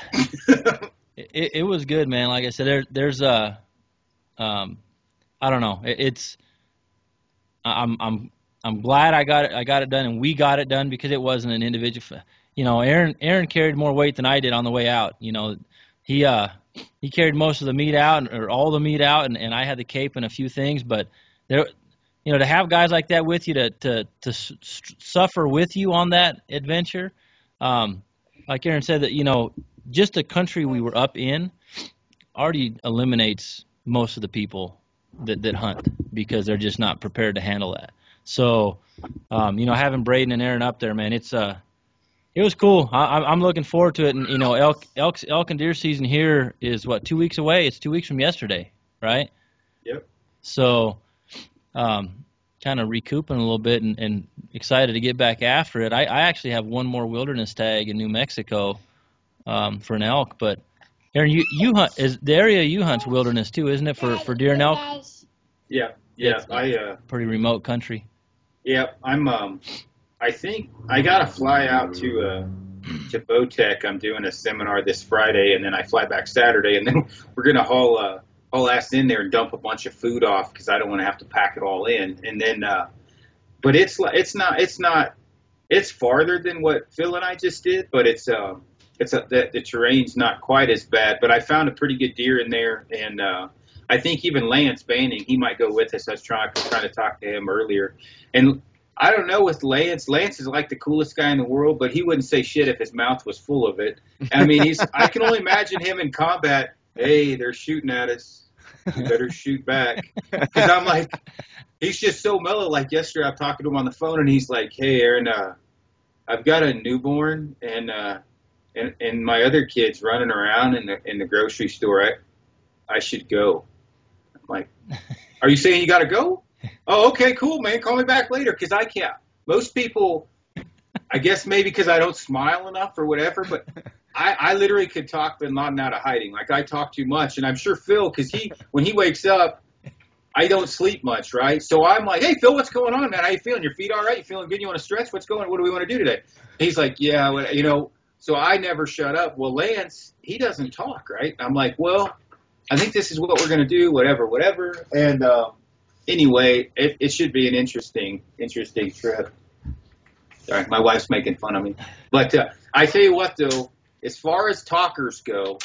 It, it was good, man. Like I said, there, there's a, um, I don't know. It, it's, I'm, I'm, I'm glad I got it. I got it done, and we got it done because it wasn't an individual. You know, Aaron, Aaron carried more weight than I did on the way out. You know, he, uh, he carried most of the meat out, or all the meat out, and, and I had the cape and a few things. But there, you know, to have guys like that with you to to to s- suffer with you on that adventure. Um, like Aaron said, that you know, just the country we were up in already eliminates most of the people that that hunt because they're just not prepared to handle that. So, um, you know, having Braden and Aaron up there, man, it's uh, it was cool. I, I'm I'm looking forward to it. And you know, elk elk elk and deer season here is what two weeks away. It's two weeks from yesterday, right? Yep. So, um, kind of recouping a little bit and, and excited to get back after it. I, I actually have one more wilderness tag in New Mexico um, for an elk. But Aaron, you you hunt is the area you hunt's wilderness too, isn't it? For for deer and elk. Yeah. Yeah. It's I. Uh, pretty remote country. yeah. I'm. Um. I think I gotta fly out to uh to Bowtech. I'm doing a seminar this Friday, and then I fly back Saturday, and then we're gonna haul uh haul ass in there and dump a bunch of food off because I don't want to have to pack it all in. And then, uh, but it's like it's not it's not it's farther than what Phil and I just did, but it's um it's a, the, the terrain's not quite as bad. But I found a pretty good deer in there, and uh, I think even Lance Banning, he might go with us. I was trying trying to talk to him earlier, and I don't know with Lance. Lance is like the coolest guy in the world, but he wouldn't say shit if his mouth was full of it. I mean, he's. I can only imagine him in combat. Hey, they're shooting at us. You better shoot back. Because I'm like, he's just so mellow. Like yesterday, I'm talking to him on the phone, and he's like, "Hey, Aaron, uh, I've got a newborn, and uh, and and my other kid's running around in the in the grocery store. I I should go." I'm like, "Are you saying you got to go?" Oh, okay, cool, man. Call me back later because I can't. Most people, I guess maybe because I don't smile enough or whatever, but I, I literally could talk Bin Laden out of hiding. Like I talk too much, and I'm sure Phil, because he when he wakes up, I don't sleep much, right? So I'm like, hey, Phil, what's going on, man? How you feeling? Your feet all right? You feeling good? You want to stretch? What's going on? What do we want to do today? He's like, yeah, well, you know. So I never shut up. Well, Lance, he doesn't talk, right? I'm like, well, I think this is what we're going to do, whatever, whatever. And uh, anyway, it, it should be an interesting, interesting trip. Sorry, my wife's making fun of me. But uh, I tell you what, though, as far as talkers go,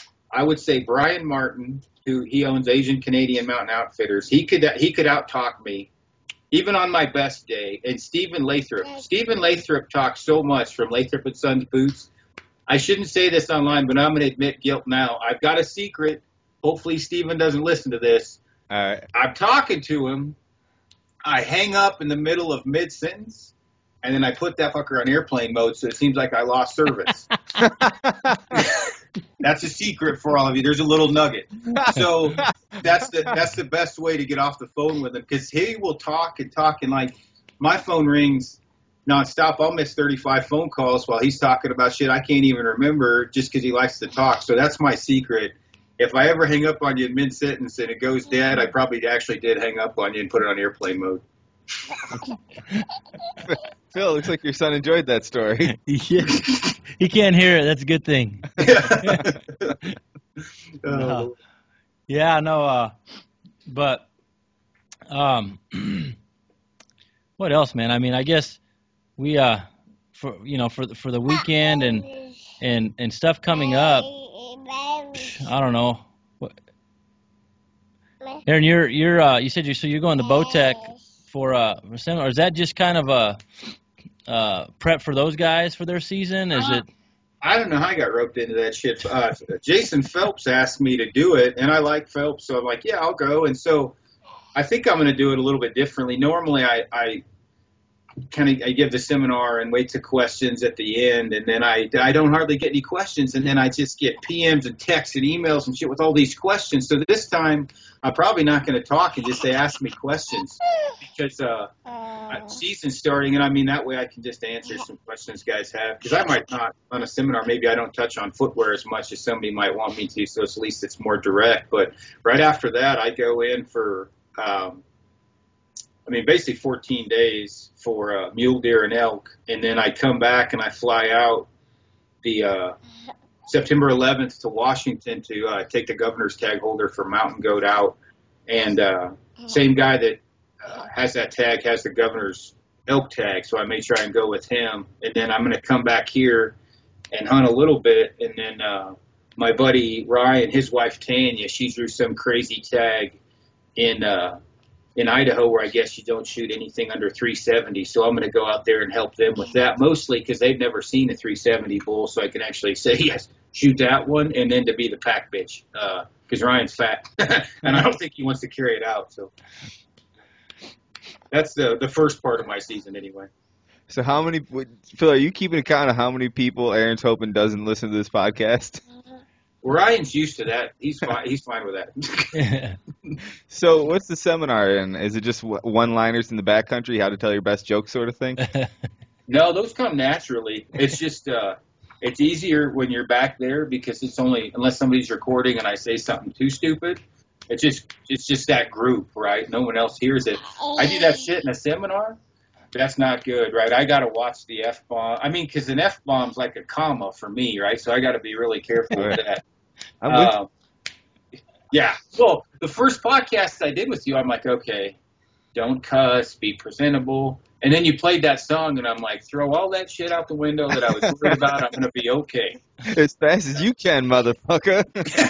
I would say Brian Martin, who he owns Asian Canadian Mountain Outfitters, he could he could out-talk me, even on my best day. And Stephen Lathrop. Stephen Lathrop talks so much from Lathrop and Sons Boots. I shouldn't say this online, but I'm going to admit guilt now. I've got a secret. Hopefully Stephen doesn't listen to this. All right. I'm talking to him. I hang up in the middle of mid-sentence, and then I put that fucker on airplane mode so it seems like I lost service. That's a secret for all of you. There's a little nugget. So that's the that's the best way to get off the phone with him because he will talk and talk and like my phone rings nonstop. I'll miss thirty-five phone calls while he's talking about shit I can't even remember just because he likes to talk. So that's my secret. If I ever hang up on you in mid-sentence and it goes dead, I probably actually did hang up on you and put it on airplane mode. Phil, looks like your son enjoyed that story. Yeah. He can't hear it. That's a good thing. No. Yeah, no, uh, but um, what else, man? I mean, I guess we, uh, for you know, for the, for the weekend and and and stuff coming up. I don't know. What, Aaron, you're you're uh, you said you so you're going to Bowtech for uh, for seminar. Is that just kind of a uh, prep for those guys for their season? Is it? I don't know how I got roped into that shit. Uh, Jason Phelps asked me to do it, and I like Phelps, so I'm like, yeah, I'll go. And so I think I'm going to do it a little bit differently. Normally, I, I kind of I give the seminar and wait to questions at the end, and then I, I don't hardly get any questions, and then I just get P Ms and texts and emails and shit with all these questions. So this time, I'm probably not going to talk and just say, ask me questions, because uh, season's starting, and I mean, that way I can just answer some questions guys have, because I might not, on a seminar, maybe I don't touch on footwear as much as somebody might want me to, so at least it's more direct. But right after that, I go in for, um, I mean, basically fourteen days for uh, mule deer and elk, and then I come back and I fly out the uh, September eleventh to Washington to uh, take the governor's tag holder for mountain goat out, and uh, same guy that uh, has that tag has the governor's elk tag, so I may try and go with him, and then I'm going to come back here and hunt a little bit, and then uh, my buddy Ryan, his wife Tanya, she drew some crazy tag in uh, in Idaho, where I guess you don't shoot anything under three seventy. So I'm going to go out there and help them with that, mostly because they've never seen a three seventy bull, so I can actually say, yes, shoot that one, and then to be the pack bitch, because uh, Ryan's fat, and I don't think he wants to carry it out. So that's the the first part of my season anyway. So how many, Phil, are you keeping account of how many people Aaron's hoping doesn't listen to this podcast? Ryan's used to that. He's fine. He's fine with that. So what's the seminar in? Is it just one-liners in the backcountry, how to tell your best joke sort of thing? No, those come naturally. It's just, uh, it's easier when you're back there because it's only, unless somebody's recording and I say something too stupid, it's just, it's just that group, right? No one else hears it. I do that shit in a seminar. That's not good, right? I got to watch the F-bomb. I mean, because an F-bomb's like a comma for me, right? So I got to be really careful with that. I'm with um, yeah. Well, the first podcast I did with you, I'm like, okay, don't cuss, be presentable. And then you played that song, and I'm like, throw all that shit out the window that I was worried about. I'm going to be okay. As fast as you can, motherfucker.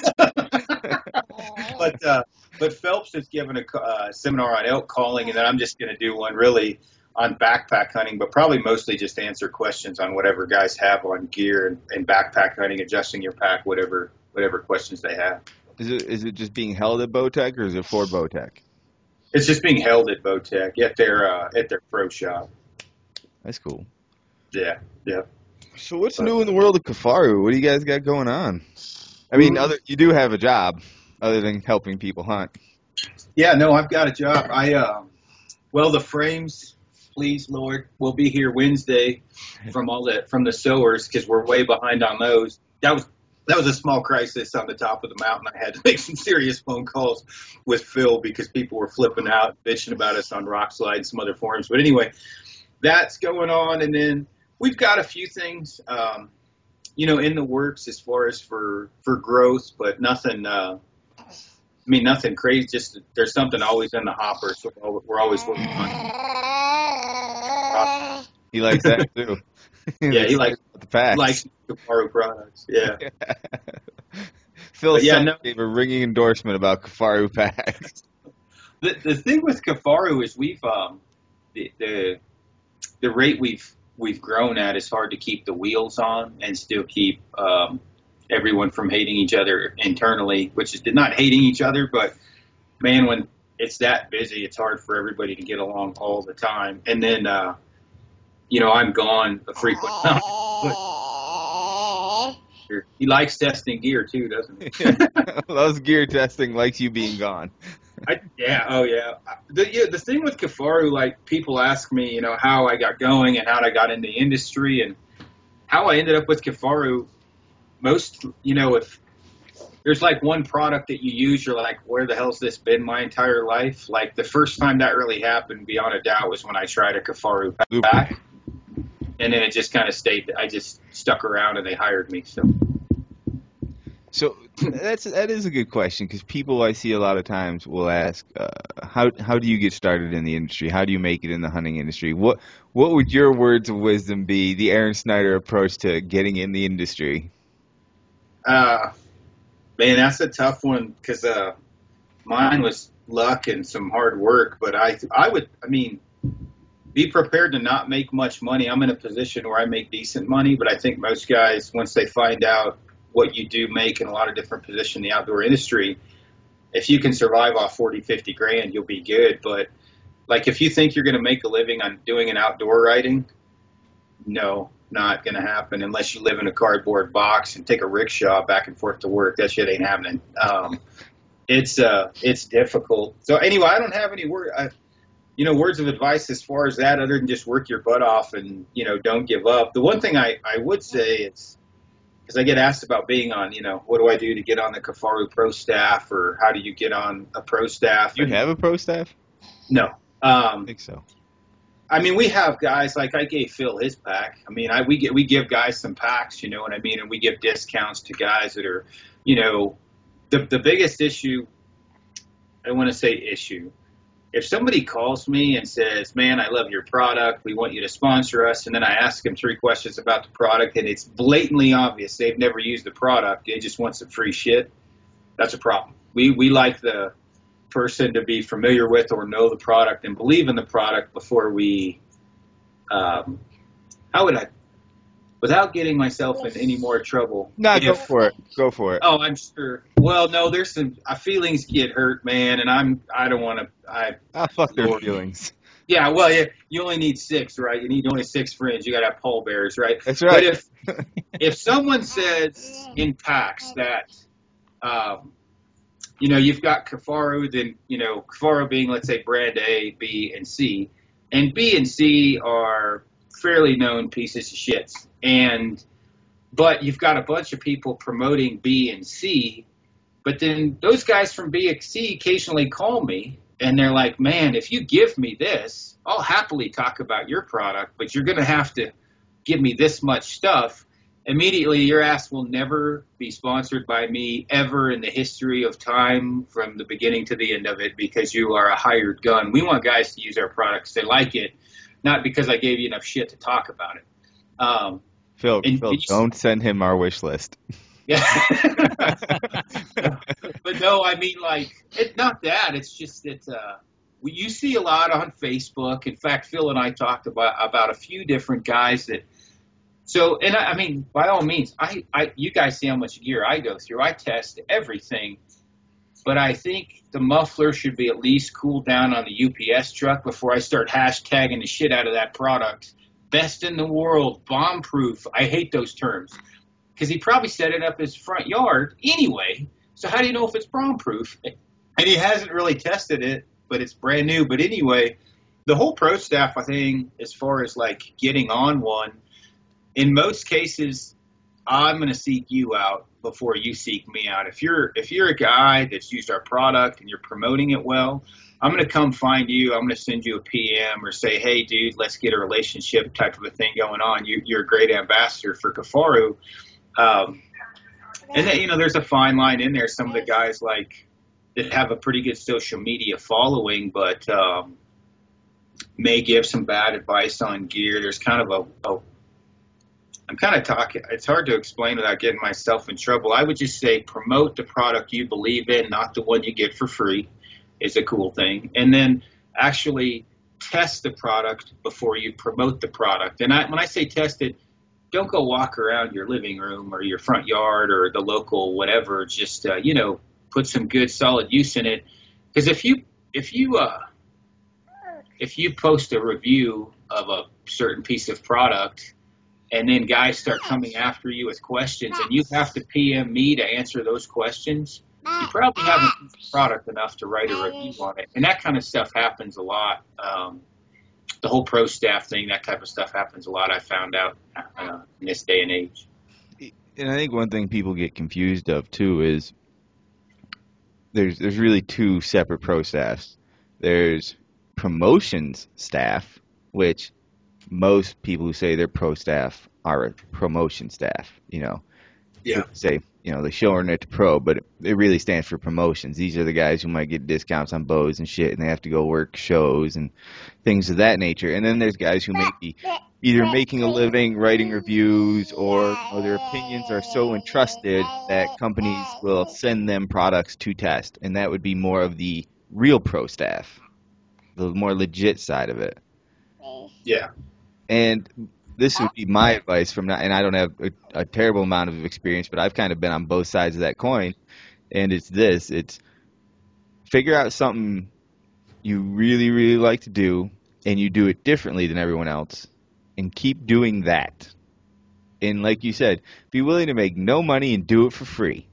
but uh, but Phelps is giving a uh, seminar on elk calling, and then I'm just going to do one really on backpack hunting, but probably mostly just answer questions on whatever guys have on gear and, and backpack hunting, adjusting your pack, whatever whatever questions they have. Is it is it just being held at Bowtech, or is it for Bowtech? It's just being held at Bowtech at their uh, at their pro shop. That's cool. Yeah, yeah. So what's but, new in the world of Kifaru? What do you guys got going on? I mean, other you do have a job other than helping people hunt. Yeah, no, I've got a job. I uh, well, the frames. Please, Lord, we'll be here Wednesday from all the from the sowers because we're way behind on those. That was that was a small crisis on the top of the mountain. I had to make some serious phone calls with Phil because people were flipping out, bitching about us on Rockslide and some other forums. But anyway, that's going on, and then we've got a few things, um, you know, in the works as far as for for growth, but nothing. Uh, I mean, nothing crazy. Just there's something always in the hopper, so we're always working on. He likes that too. Yeah, he likes the packs. He likes Kifaru products. Yeah. Phil yeah, no, gave a ringing endorsement about Kifaru packs. The the thing with Kifaru is we've um the the the rate we've we've grown at is hard to keep the wheels on and still keep um everyone from hating each other internally, which is not hating each other, but man, when it's that busy, it's hard for everybody to get along all the time. And then, uh, you know, I'm gone a frequent time. He likes testing gear too, doesn't he? Loves gear testing, likes you being gone. I, yeah, oh yeah. The yeah, the thing with Kifaru, like people ask me, you know, how I got going and how I got in the industry and how I ended up with Kifaru. Most, you know, if there's like one product that you use, you're like, where the hell's this been my entire life? Like the first time that really happened, beyond a doubt, was when I tried a Kifaru pack. And then it just kind of stayed, I just stuck around and they hired me. So, so that's, that is a good question because people I see a lot of times will ask, uh, how, how do you get started in the industry? How do you make it in the hunting industry? What, what would your words of wisdom be, the Aaron Snyder approach to getting in the industry? Uh, man, that's a tough one because uh, mine was luck and some hard work. But I, I would, I mean, be prepared to not make much money. I'm in a position where I make decent money, but I think most guys, once they find out what you do make in a lot of different positions in the outdoor industry, if you can survive off forty, fifty grand, you'll be good. But like, if you think you're going to make a living on doing an outdoor riding, no. Not going to happen unless you live in a cardboard box and take a rickshaw back and forth to work. That shit ain't happening. Um, it's uh, it's difficult. So anyway, I don't have any word, I, you know, words of advice as far as that, other than just work your butt off and you know don't give up. The one thing I, I would say is, because I get asked about being on, you know, what do I do to get on the Kifaru pro staff, or how do you get on a pro staff? You and, have a pro staff? No, um, I think so. I mean, we have guys like I gave Phil his pack. I mean, I we get we give guys some packs, you know what I mean, and we give discounts to guys that are, you know, the the biggest issue. I want to say issue. If somebody calls me and says, "Man, I love your product. We want you to sponsor us," and then I ask them three questions about the product, and it's blatantly obvious they've never used the product, they just want some free shit. That's a problem. We we like the person to be familiar with or know the product and believe in the product before we, um, how would I, without getting myself in any more trouble. No, if, go for it. Go for it. Oh, I'm sure. Well, no, there's some uh, feelings get hurt, man, and I'm I don't want to. I Ah, fuck their Lord. feelings. Yeah, well, yeah, you only need six, right? You need only six friends. You got to have pallbearers, right? That's right. But if if someone says in packs that, um, you know, you've got Kifaru, then you know Kifaru being, let's say, brand A, B, and C, and B and C are fairly known pieces of shits, and but you've got a bunch of people promoting B and C, but then those guys from B and C occasionally call me. And they're like, man, if you give me this, I'll happily talk about your product, but you're going to have to give me this much stuff. Immediately, your ass will never be sponsored by me ever in the history of time from the beginning to the end of it because you are a hired gun. We want guys to use our products. They like it, not because I gave you enough shit to talk about it. Um, Phil, and, Phil and you, don't send him our wish list. Yeah. But no, I mean, like, it's not that. It's just that uh, you see a lot on Facebook. In fact, Phil and I talked about about a few different guys that. So, and I, I mean, by all means, I, I, you guys see how much gear I go through. I test everything, but I think the muffler should be at least cooled down on the U P S truck before I start hashtagging the shit out of that product. Best in the world, bomb proof. I hate those terms. Because he probably set it up his front yard anyway. So how do you know if it's bomb proof? And he hasn't really tested it, but it's brand new. But anyway, the whole pro staff, I think, as far as like getting on one, in most cases, I'm going to seek you out before you seek me out. If you're if you're a guy that's used our product and you're promoting it well, I'm going to come find you. I'm going to send you a P M or say, hey, dude, let's get a relationship type of a thing going on. You, you're a great ambassador for Kifaru. Um, and then, you know, there's a fine line in there. Some of the guys like that have a pretty good social media following, but um, may give some bad advice on gear. There's kind of a, a I'm kind of talking. It's hard to explain without getting myself in trouble. I would just say promote the product you believe in, not the one you get for free. Is a cool thing. And then actually test the product before you promote the product. And I, when I say test it, don't go walk around your living room or your front yard or the local whatever. Just, uh, you know, put some good solid use in it. Because if you, if you, uh, if you post a review of a certain piece of product and then guys start coming after you with questions and you have to P M me to answer those questions, you probably haven't used the product enough to write a review on it. And that kind of stuff happens a lot. Um, the whole pro staff thing, that type of stuff happens a lot, I found out uh, in this day and age. And I think one thing people get confused of, too, is there's there's really two separate pro staffs. There's promotions staff, which most people who say they're pro staff are a promotion staff, you know. Yeah. Say, you know, they showing it to pro, but it, it really stands for promotions. These are the guys who might get discounts on bows and shit, and they have to go work shows and things of that nature. And then there's guys who may be either making a living, writing reviews, or, or their opinions are so entrusted that companies will send them products to test. And that would be more of the real pro staff, the more legit side of it. Yeah. And this would be my advice from that, and I don't have a, a terrible amount of experience, but I've kind of been on both sides of that coin, and it's this. It's figure out something you really, really like to do, and you do it differently than everyone else, and keep doing that. And like you said, be willing to make no money and do it for free.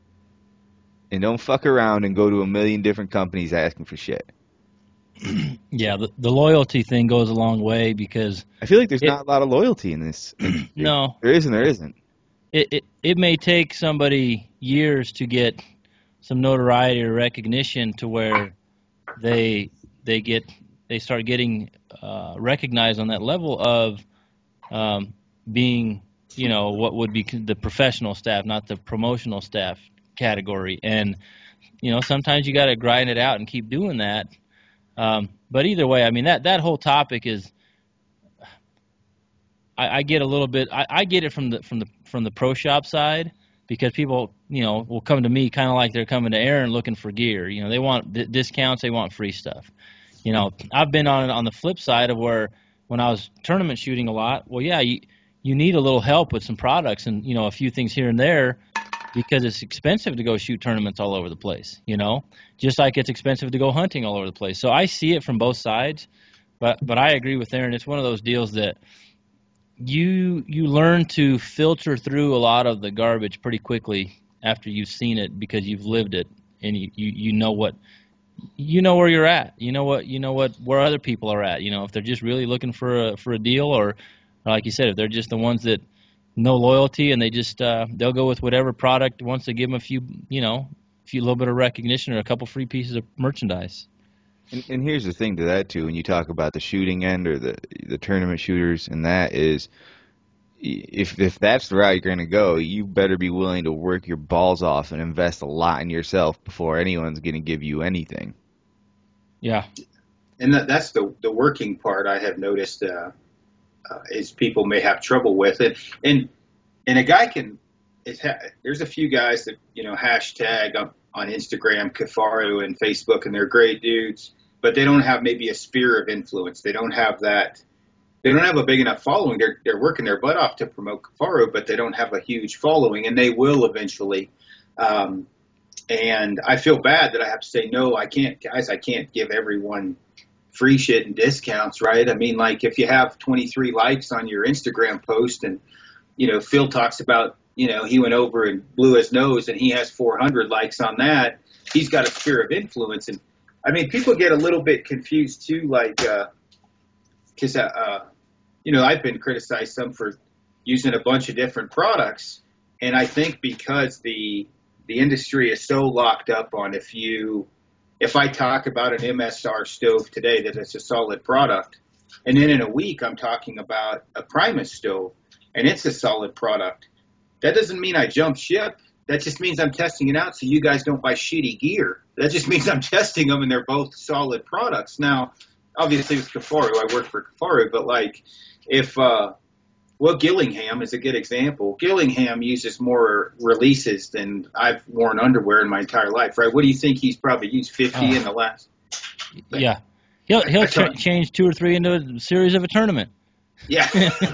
And don't fuck around and go to a million different companies asking for shit. Yeah, the, the loyalty thing goes a long way because I feel like there's it, not a lot of loyalty in this. No. There is and there isn't. It, it it may take somebody years to get some notoriety or recognition to where they they get they start getting uh, recognized on that level of um, being, you know, what would be the professional staff, not the promotional staff category. And, you know, sometimes you got to grind it out and keep doing that. Um, but either way, I mean, that, that whole topic is, I, I get a little bit, I, I get it from the, from the, from the pro shop side, because people, you know, will come to me kind of like they're coming to Aaron looking for gear. You know, they want d- discounts, they want free stuff. You know, I've been on on the flip side of where when I was tournament shooting a lot, well, yeah, you you need a little help with some products and, you know, a few things here and there because it's expensive to go shoot tournaments all over the place, you know, just like it's expensive to go hunting all over the place. So I see it from both sides, but but I agree with Aaron. It's one of those deals that you you learn to filter through a lot of the garbage pretty quickly after you've seen it because you've lived it and you, you, you know what you know where you're at. You know what you know what where other people are at. You know, if they're just really looking for a for a deal, or, or like you said, if they're just the ones that no loyalty and they just uh, they'll go with whatever product once they give them a few, you know, a few little bit of recognition or a couple free pieces of merchandise. And, and here's the thing to that too, when you talk about the shooting end or the the tournament shooters, and that is, if if that's the route you're going to go, you better be willing to work your balls off and invest a lot in yourself before anyone's going to give you anything. Yeah, and that, that's the the working part I have noticed uh, uh, is people may have trouble with it, and and a guy can. It's ha- there's a few guys that you know hashtag on, on Instagram, Kifaru, and Facebook, and they're great dudes, but they don't have maybe a sphere of influence. They don't have that. They don't have a big enough following. They're they're working their butt off to promote Kifaru, but they don't have a huge following, and they will eventually. Um, and I feel bad that I have to say no. I can't, guys. I can't give everyone free shit and discounts, right? I mean, like if you have twenty-three likes on your Instagram post, and you know Phil talks about, you know, he went over and blew his nose, and he has four hundred likes on that. He's got a sphere of influence, and I mean, people get a little bit confused too, like because. Uh, uh, You know, I've been criticized some for using a bunch of different products, and I think because the the industry is so locked up on if you if I talk about an M S R stove today that it's a solid product, and then in a week I'm talking about a Primus stove and it's a solid product, that doesn't mean I jump ship. That just means I'm testing it out so you guys don't buy shitty gear. That just means I'm testing them and they're both solid products. Now, obviously with Kifaru, I work for Kifaru, but like if, uh, well, Gillingham is a good example. Gillingham uses more releases than I've worn underwear in my entire life, right? What do you think he's probably used fifty oh. in the last? Yeah. He'll, he'll ch- change two or three into a series of a tournament. Yeah.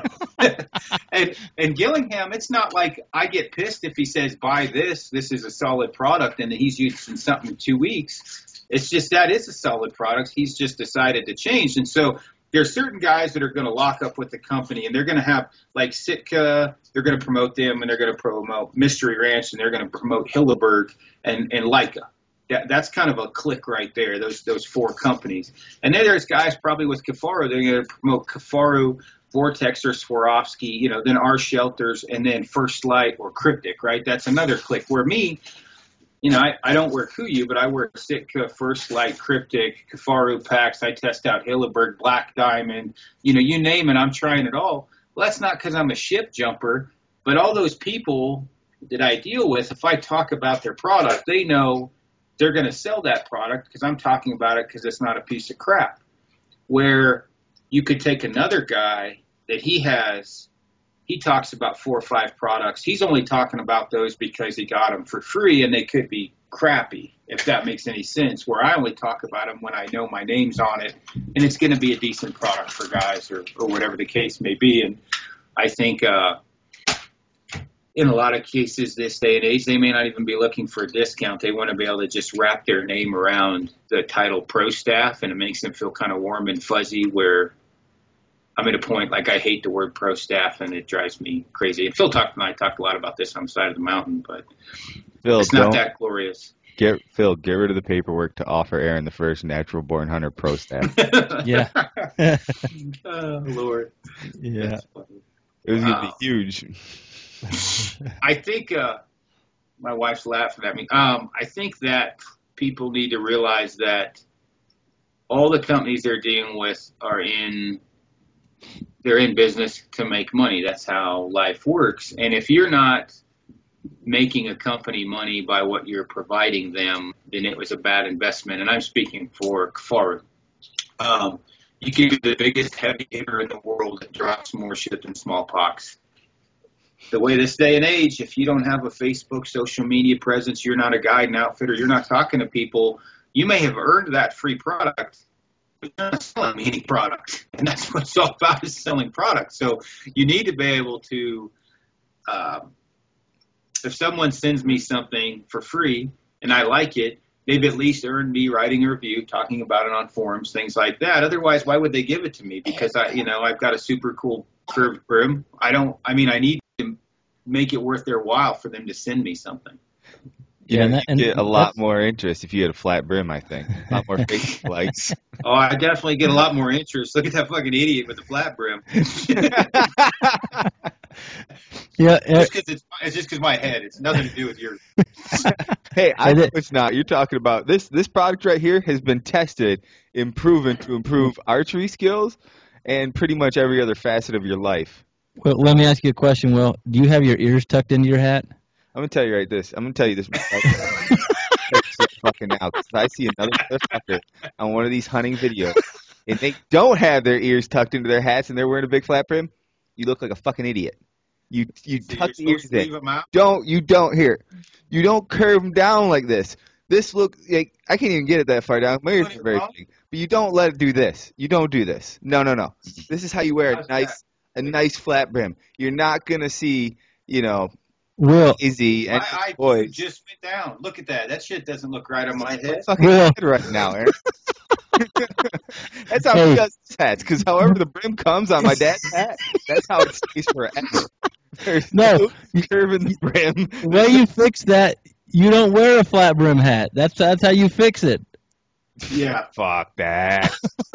and, and Gillingham, it's not like I get pissed if he says, buy this, this is a solid product, and he's using something in two weeks. It's just that is a solid product. He's just decided to change. And so there's certain guys that are going to lock up with the company, and they're going to have, like Sitka, they're going to promote them, and they're going to promote Mystery Ranch, and they're going to promote Hilleberg and, and Leica. That, that's kind of a click right there, those those four companies. And then there's guys probably with Kifaru, they're going to promote Kifaru, Vortex or Swarovski, you know, then our shelters, and then First Light or Cryptic, right? That's another click. Where me, you know, I, I don't wear Kuyu, but I wear Sitka, First Light, Cryptic, Kifaru packs. I test out Hilleberg, Black Diamond, you know, you name it, I'm trying it all. Well, that's not because I'm a ship jumper, but all those people that I deal with, if I talk about their product, they know they're going to sell that product because I'm talking about it because it's not a piece of crap. Where you could take another guy that he has, he talks about four or five products. He's only talking about those because he got them for free, and they could be crappy, if that makes any sense, where I only talk about them when I know my name's on it, and it's going to be a decent product for guys or, or whatever the case may be. And I think uh, in a lot of cases this day and age, they may not even be looking for a discount. They want to be able to just wrap their name around the title Pro Staff, and it makes them feel kind of warm and fuzzy, where I'm at a point, like, I hate the word Pro Staff, and it drives me crazy. And Phil talked and I talked a lot about this on the side of the mountain, but Phil, it's not that glorious. Get Phil, get rid of the paperwork to offer Aaron the first Natural Born Hunter Pro Staff. Yeah. Oh, Lord. Yeah. It was going to be huge. I think uh, my wife's laughing at me. Um, I think that people need to realize that all the companies they're dealing with are in they're in business to make money. That's how life works. And if you're not making a company money by what you're providing them, then it was a bad investment. And I'm speaking for Kifaru. Um, you can be the biggest heavy hitter in the world that drops more shit than smallpox. the way this day and age, if you don't have a Facebook social media presence, you're not a guide and outfitter, you're not talking to people, you may have earned that free product, but you're not selling any product. And that's what it's all about, is selling product. So you need to be able to, uh, if someone sends me something for free and I like it, they've at least earned me writing a review, talking about it on forums, things like that. Otherwise, why would they give it to me? Because I, you know, I've got a super cool curved brim. I don't, I mean, I need to make it worth their while for them to send me something. Yeah, and that, you and get a lot more interest if you had a flat brim, I think. A lot more Facebook likes. Oh, I definitely get a lot more interest. Look at that fucking idiot with the flat brim. yeah, uh, Just 'cause it's, it's just because my head. It's nothing to do with yours. Hey, I And know it- it's not. You're talking about this. This product right here has been tested, and proven to improve archery skills and pretty much every other facet of your life. well, let me ask you a question, Will. Do you have your ears tucked into your hat? I'm gonna tell you right this. I'm gonna tell you this right fucking now, because I see another motherfucker on one of these hunting videos, and they don't have their ears tucked into their hats, and they're wearing a big flat brim. You look like a fucking idiot. You you So tuck the you're ears supposed to leave in. them out? Don't you don't here. You don't curve them down like this. This look like, I can't even get it that far down. My ears Doing are it very wrong? big, but you don't let it do this. You don't do this. No, no, no. This is how you wear a How's nice a nice flat brim. You're not gonna see, you know, Will, Izzy and My I Q boys. just went down. Look at that. That shit doesn't look right on my head. Fucking Will. head right now, Aaron. That's how Hey. he does his hats. Because however the brim comes on my dad's hat, that's how it stays forever. There's No. no curve in the brim. the way you fix that, you don't wear a flat brim hat. That's that's how you fix it. Yeah, Fuck that.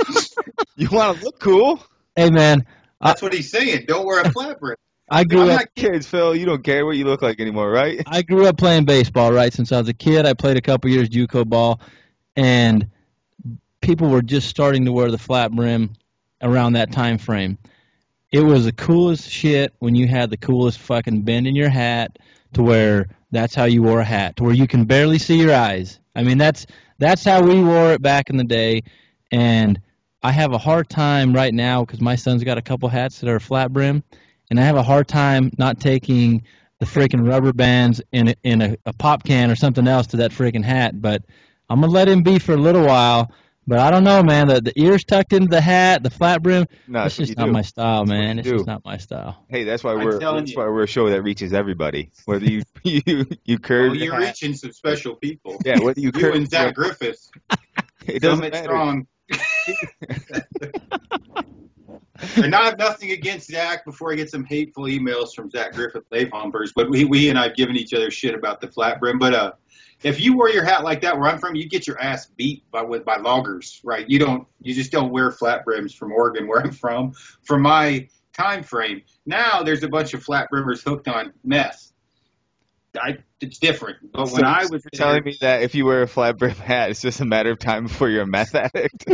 You want to look cool? Hey, man, that's what he's saying. Don't wear a flat brim. I grew I'm up. not Kids, Phil, you don't care what you look like anymore, right? I grew up playing baseball, right? Since I was a kid, I played a couple years JUCO ball, and people were just starting to wear the flat brim around that time frame. It was the coolest shit when you had the coolest fucking bend in your hat to where that's how you wore a hat, to where you can barely see your eyes. I mean, that's that's how we wore it back in the day, and I have a hard time right now because my son's got a couple hats that are flat brim, and I have a hard time not taking the freaking rubber bands in a, in a, a pop can or something else to that freaking hat. But I'm gonna let him be for a little while. But I don't know, man. The the ears tucked into the hat, the flat brim. No, That's that's what just you not do. my style, That's what man. you It's do. just not my style. Hey, that's why I'm we're telling that's you. why we're a show that reaches everybody. Whether you you you curve Oh, your you're hat, reaching some special people. yeah, whether you You curve, and Zach Griffiths. it doesn't Summit matter. Strong. And I have nothing against Zach before I get some hateful emails from Zach Griffith Lave Humpers, but we we and I have given each other shit about the flat brim. But uh, if you wear your hat like that where I'm from, you get your ass beat by with by loggers, right? You don't, you just don't wear flat brims from Oregon, where I'm from. From my time frame, now there's a bunch of flat brimmers hooked on meth. I, it's different. But when So I you're was telling me that if you wear a flat brim hat, it's just a matter of time before you're a meth addict.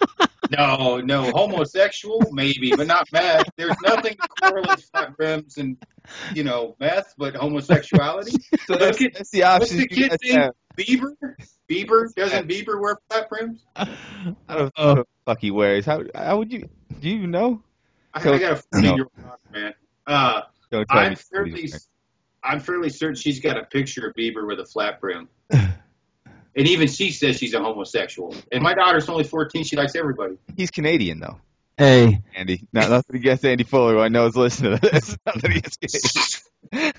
No, no, homosexual maybe, but not meth. There's nothing that correlates flat brims and, you know, meth, but homosexuality. So Look that's, at- that's the What's option the you kid guys thing? have. Bieber? Bieber? Doesn't Bieber wear flat brims? I don't know what the fuck he wears. How how would you do you even know? I, So- I got a fourteen year old daughter, man. Uh, Don't tell I'm me. fairly, I'm fairly certain she's got a picture of Bieber with a flat brim. And even she says she's a homosexual. And my daughter's only fourteen. She likes everybody. He's Canadian though. Hey, Andy, not nothing against Andy Fuller, who I know is listening to this. Nothing against Canadian.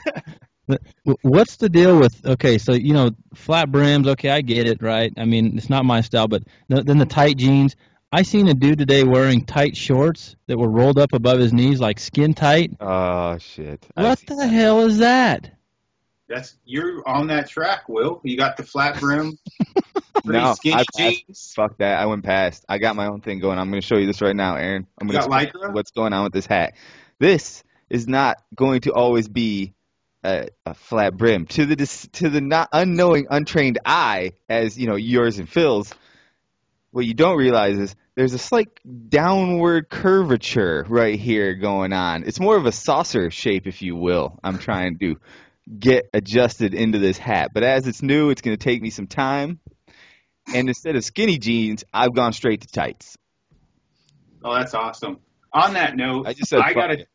w- what's the deal with? Okay, so you know, flat brims. Okay, I get it, right? I mean, it's not my style, but the, then the tight jeans. I seen a dude today wearing tight shorts that were rolled up above his knees, like skin tight. Oh shit! I What see the that. hell is that? That's you're on that track, Will. You got the flat brim, pretty No, skinny I passed. jeans. Fuck that. I went past. I got my own thing going. I'm going to show you this right now, Aaron. I'm You going to got explain Lycra? what's going on with this hat. This is not going to always be a, a flat brim to the dis- to the not unknowing, untrained eye, as you know, yours and Phil's. What you don't realize is there's a slight downward curvature right here going on. It's more of a saucer shape, if you will. I'm trying to get adjusted into this hat. But as it's new, it's going to take me some time. And instead of skinny jeans, I've gone straight to tights. Oh, that's awesome. On that note, I just said I fuck gotta, it.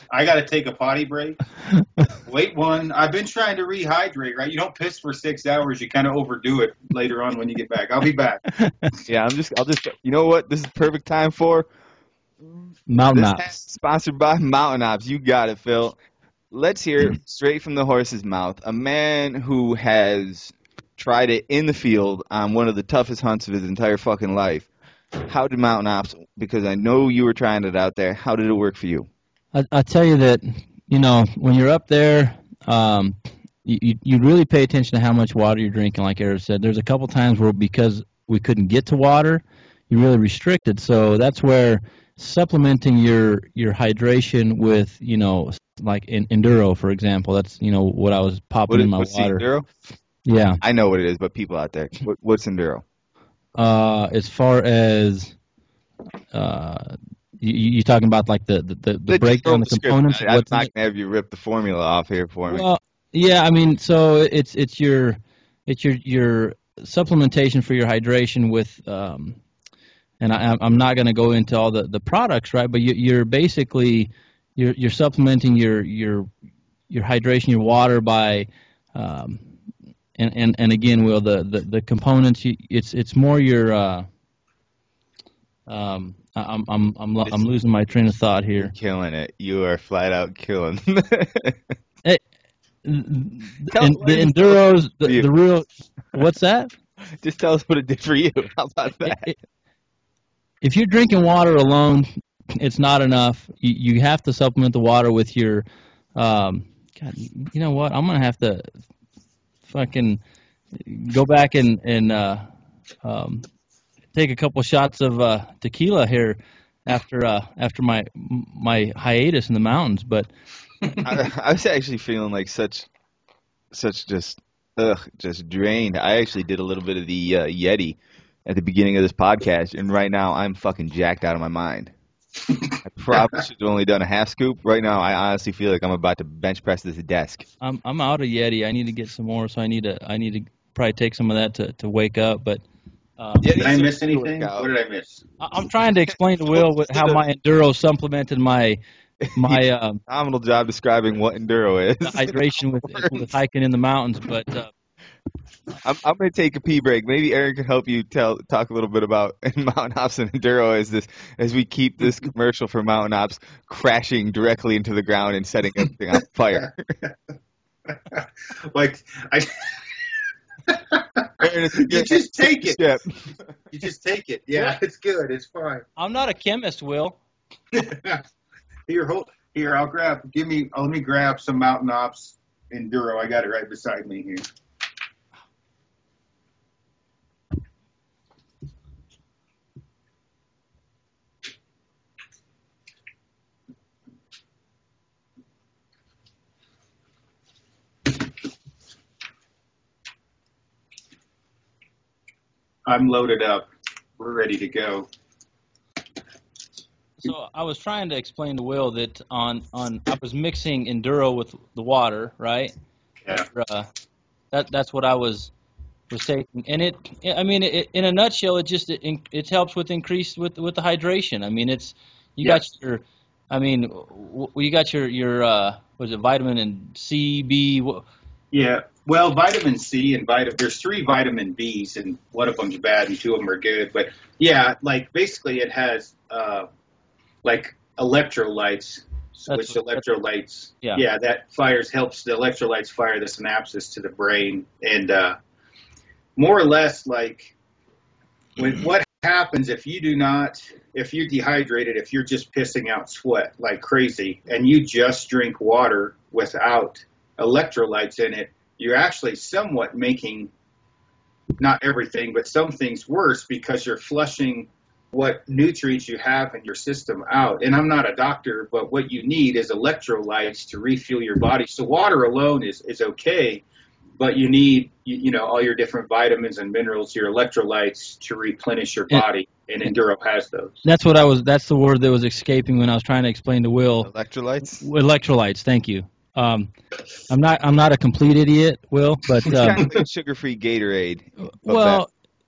I got to take a potty break. Wait one. I've been trying to rehydrate, right? You don't piss for six hours. You kind of overdo it later on when you get back. I'll be back. Yeah, I'm just, I'll just, you know what? This is perfect time for Mountain this Ops. has- sponsored by Mountain Ops. You got it, Phil. Let's hear it straight from the horse's mouth. A man who has tried it in the field on one of the toughest hunts of his entire fucking life. How did Mountain Ops, because I know you were trying it out there, how did it work for you? I, I tell you that, you know, when you're up there, um, you, you you really pay attention to how much water you're drinking. Like Eric said, there's a couple times where because we couldn't get to water, you really restricted. So that's where supplementing your your hydration with, you know, like in, Enduro, for example. That's, you know, what I was popping What is, in my what's the water. Enduro? Yeah. I know what it is, but people out there, what, what's Enduro? Uh, as far as uh, you, you talking about like the the, the, the breakdown, the components. I, of I'm what's in not it? gonna have you rip the formula off here for me. Well, yeah, I mean, so it's it's your it's your your supplementation for your hydration with, um, and I, I'm not going to go into all the, the products, right? But you, you're basically you're you're supplementing your your your hydration, your water by, um, and, and and again, Will, the the, the components. You, it's it's more your. Uh, um, I'm I'm I'm lo- I'm losing my train of thought here. Killing it. You are flat out killing. Hey, Tell and us what the it did enduros, for the, you. the real. What's that? Just tell us what it did for you. How about that? If you're drinking water alone, it's not enough. You, you have to supplement the water with your. Um, God, you know what? I'm gonna have to fucking go back and and uh, um, take a couple shots of uh, tequila here after uh, after my my hiatus in the mountains. But I, I was actually feeling like such, such just, ugh, just drained. I actually did a little bit of the uh, Yeti at the beginning of this podcast, and right now I'm fucking jacked out of my mind. I probably should have only done a half scoop. Right now, I honestly feel like I'm about to bench press this desk. I'm I'm out of Yeti. I need to get some more, so I need to I need to probably take some of that to, to wake up. But um, Did I miss anything? What did I miss? I- I'm trying to explain to Will what, how my enduro supplemented my my um, Phenomenal job describing what enduro is. the hydration with with hiking in the mountains. But uh, I'm, I'm going to take a pee break. Maybe Aaron can help you tell talk a little bit about Mountain Ops and enduro as this as we keep this commercial for Mountain Ops crashing directly into the ground and setting everything on fire. Like I. Aaron, You just take it. Yep. You just take it. Yeah, it's good. It's fine. I'm not a chemist, Will. Here, hold. Here, I'll grab. Give me. Oh, let me grab some Mountain Ops Enduro. I got it right beside me here. I'm loaded up. We're ready to go. So I was trying to explain to Will that on, on I was mixing enduro with the water, right? Yeah. Uh, that that's what I was was taking, and it. I mean, it, in a nutshell, it just it, it helps with increase with with the hydration. I mean, it's you Yeah. got your. I mean, w- you got your your uh, was it vitamin and C, B? wh- Yeah. Well, vitamin C and vitamin. There's three vitamin B's, and one of them's bad, and two of them are good. But yeah, like basically, it has uh, like electrolytes. That's Which what- electrolytes? Yeah. Yeah, that fires helps the electrolytes fire the synapses to the brain, and uh, more or less like when what happens if you do not, if you're dehydrated, if you're just pissing out sweat like crazy, and you just drink water without electrolytes in it, you're actually somewhat making not everything, but some things worse because you're flushing what nutrients you have in your system out. And I'm not a doctor, but what you need is electrolytes to refuel your body. So water alone is, is okay, but you need, you, you know, all your different vitamins and minerals, your electrolytes to replenish your And- body. And Enduro has those. That's what I was. That's the word that was escaping when I was trying to explain to Will. Electrolytes? Electrolytes. Thank you. Um, I'm not. I'm not a complete idiot, Will, but It's uh, kind of like sugar-free Gatorade. but well,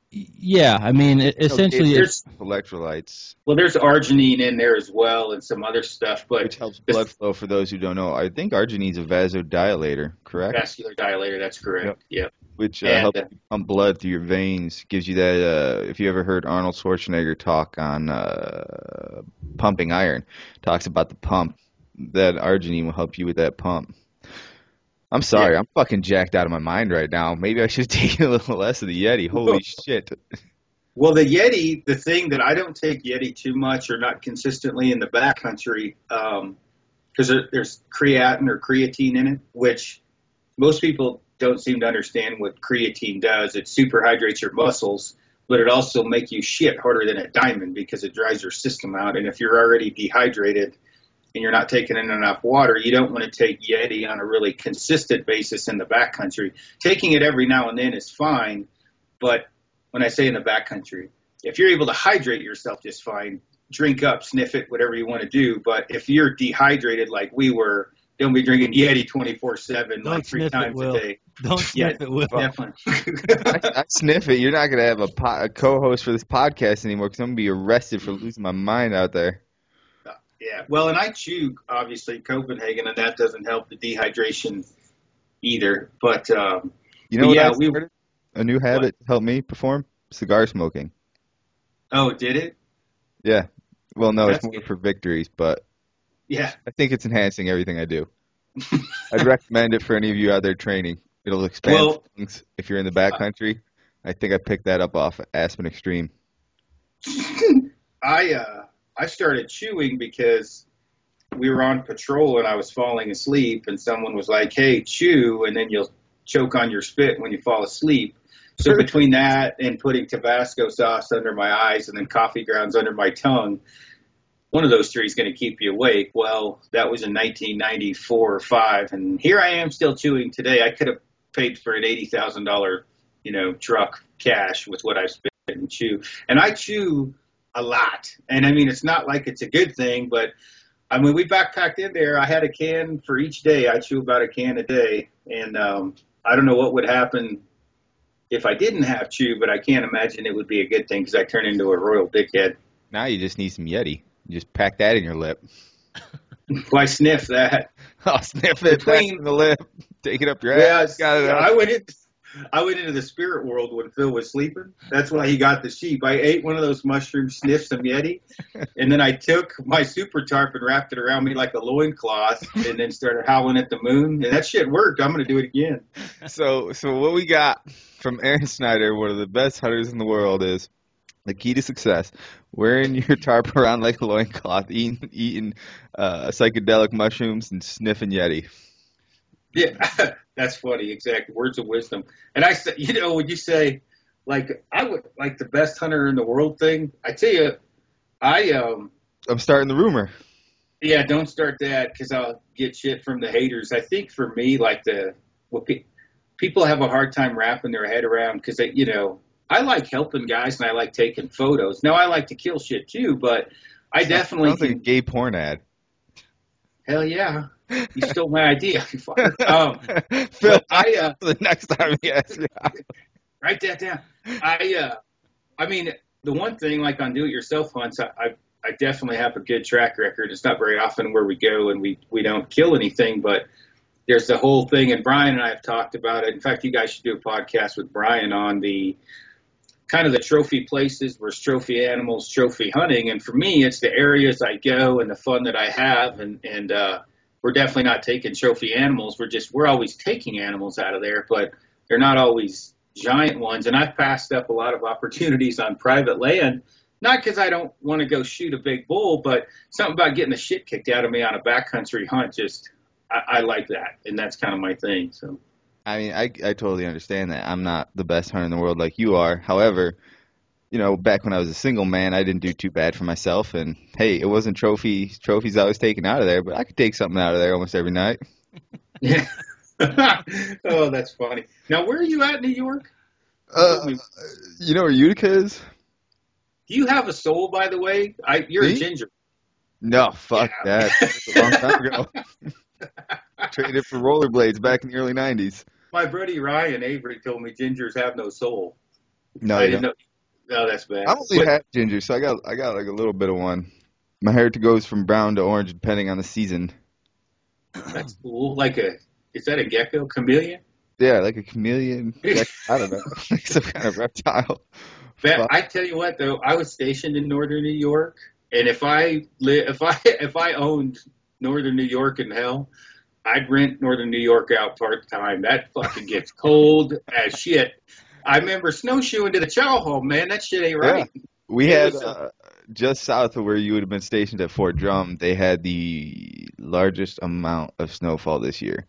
Yeah, I mean, it, essentially, Okay, it's, There's electrolytes, well, there's arginine in there as well and some other stuff, but which helps the blood flow. For those who don't know, I think arginine's a vasodilator, correct? vascular dilator, that's Yep. correct. Yep. Which uh, And helps uh, you pump blood through your veins. Gives you that. Uh, if you ever heard Arnold Schwarzenegger talk on uh, pumping iron, talks about the pump. That arginine will help you with that pump. I'm sorry, yeah. I'm fucking jacked out of my mind right now. Maybe I should take a little less of the Yeti. Holy shit. Well, the Yeti, the thing that I don't take Yeti too much or not consistently in the backcountry, um, because there, there's creatine or creatine in it, which most people don't seem to understand what creatine does. It superhydrates your muscles, but it also makes you shit harder than a diamond because it dries your system out. And if you're already dehydrated and you're not taking in enough water, you don't want to take Yeti on a really consistent basis in the backcountry. Taking it every now and then is fine, but when I say in the backcountry, if you're able to hydrate yourself just fine, drink up, sniff it, whatever you want to do. But if you're dehydrated like we were, don't be drinking Yeti twenty-four seven, Don't like three sniff it, times Will. a day. don't Yeah, sniff it, Will. definitely. I, I sniff it. You're not going to have a, po- a co-host for this podcast anymore because I'm going to be arrested for losing my mind out there. Yeah. Well, and I chew, obviously, Copenhagen, and that doesn't help the dehydration either. But, um, You know but what yeah, I we. started? A new habit to help me perform? Cigar smoking. Oh, did it? Yeah. Well, no, it's That's more good. for victories, but Yeah. I think it's enhancing everything I do. I'd recommend it for any of you out there training. It'll expand Well, lungs if you're in the backcountry. I think I picked that up off Aspen Extreme. I uh, I started chewing because we were on patrol and I was falling asleep, and someone was like, "Hey, chew," and then you'll choke on your spit when you fall asleep. So between that and putting Tabasco sauce under my eyes and then coffee grounds under my tongue, one of those three is going to keep you awake. Well, that was in nineteen ninety-four or five, and here I am still chewing today. I could have paid for an eighty thousand dollar, you know, truck cash with what I spit and chew, and I chew a lot. And I mean, it's not like it's a good thing, but I mean, we backpacked in there. I had a can for each day. I chew about a can a day, and um, I don't know what would happen if I didn't have chew, but I can't imagine it would be a good thing because I turn into a royal dickhead. Now you just need some Yeti. You just pack that in your lip. Well, I sniff that. I'll sniff it Between- back in the lip. Take it up your Yeah, ass. Got it I out. went in. I went into the spirit world when Phil was sleeping. That's why he got the sheep. I ate one of those mushrooms, sniffed some Yeti, and then I took my super tarp and wrapped it around me like a loincloth and then started howling at the moon. And that shit worked. I'm going to do it again. So, so what we got from Aaron Snyder, one of the best hunters in the world, is the key to success: wearing your tarp around like a loincloth, eating, eating uh, psychedelic mushrooms, and sniffing Yeti. Yeah, that's funny. Exactly. Words of wisdom. And I said, you know, when you say, like, I would like the best hunter in the world thing, I tell you, I, um, I'm starting the rumor. yeah, don't start that because I'll get shit from the haters. I think for me, like the, what pe- people have a hard time wrapping their head around because, you know, I like helping guys and I like taking photos. Now, I like to kill shit too, but I definitely Sounds like a can. gay porn ad. Hell yeah. You stole my idea. You fucker. Um, Phil, but I, uh, the next time he asks you out. write that down. I, uh, I mean, the one thing like on do-it-yourself hunts, I, I, I definitely have a good track record. It's not very often where we go and we, we don't kill anything, but there's the whole thing, and Brian and I have talked about it. In fact, you guys should do a podcast with Brian on the kind of the trophy places versus trophy animals, trophy hunting. And for me, it's the areas I go and the fun that I have. And, and, uh, we're definitely not taking trophy animals. We're just, we're always taking animals out of there, but they're not always giant ones. And I've passed up a lot of opportunities on private land, not because I don't want to go shoot a big bull, but something about getting the shit kicked out of me on a backcountry hunt. Just, I, I like that. And that's kind of my thing. So. I mean, I, I totally understand that. I'm not the best hunter in the world like you are. However, you know, back when I was a single man, I didn't do too bad for myself. And, hey, it wasn't trophy trophies I was taking out of there, but I could take something out of there almost every night. Yeah. Oh, that's funny. Now, where are you at in New York? Uh, you know where Utica is? Do you have a soul, by the way? I, you're Me? a ginger. No, fuck Yeah. that. That was a long time ago. Traded for rollerblades back in the early nineties. My buddy Ryan Avery told me gingers have no soul. No, I you didn't don't. know. No, that's bad. I'm only But half ginger, so I got I got like a little bit of one. My hair goes from brown to orange depending on the season. that's cool. Like a, is that a gecko chameleon? Yeah, like a chameleon. Like, I don't know, like some kind of reptile. But Fuck. I tell you what, though, I was stationed in northern New York, and if I li- if I if I owned northern New York in hell, I'd rent northern New York out part time. That fucking gets cold as shit. I remember snowshoeing to the chow hall, man. That shit ain't Yeah, right. we It had was. Uh, uh, just south of where you would have been stationed at Fort Drum. They had the largest amount of snowfall this year.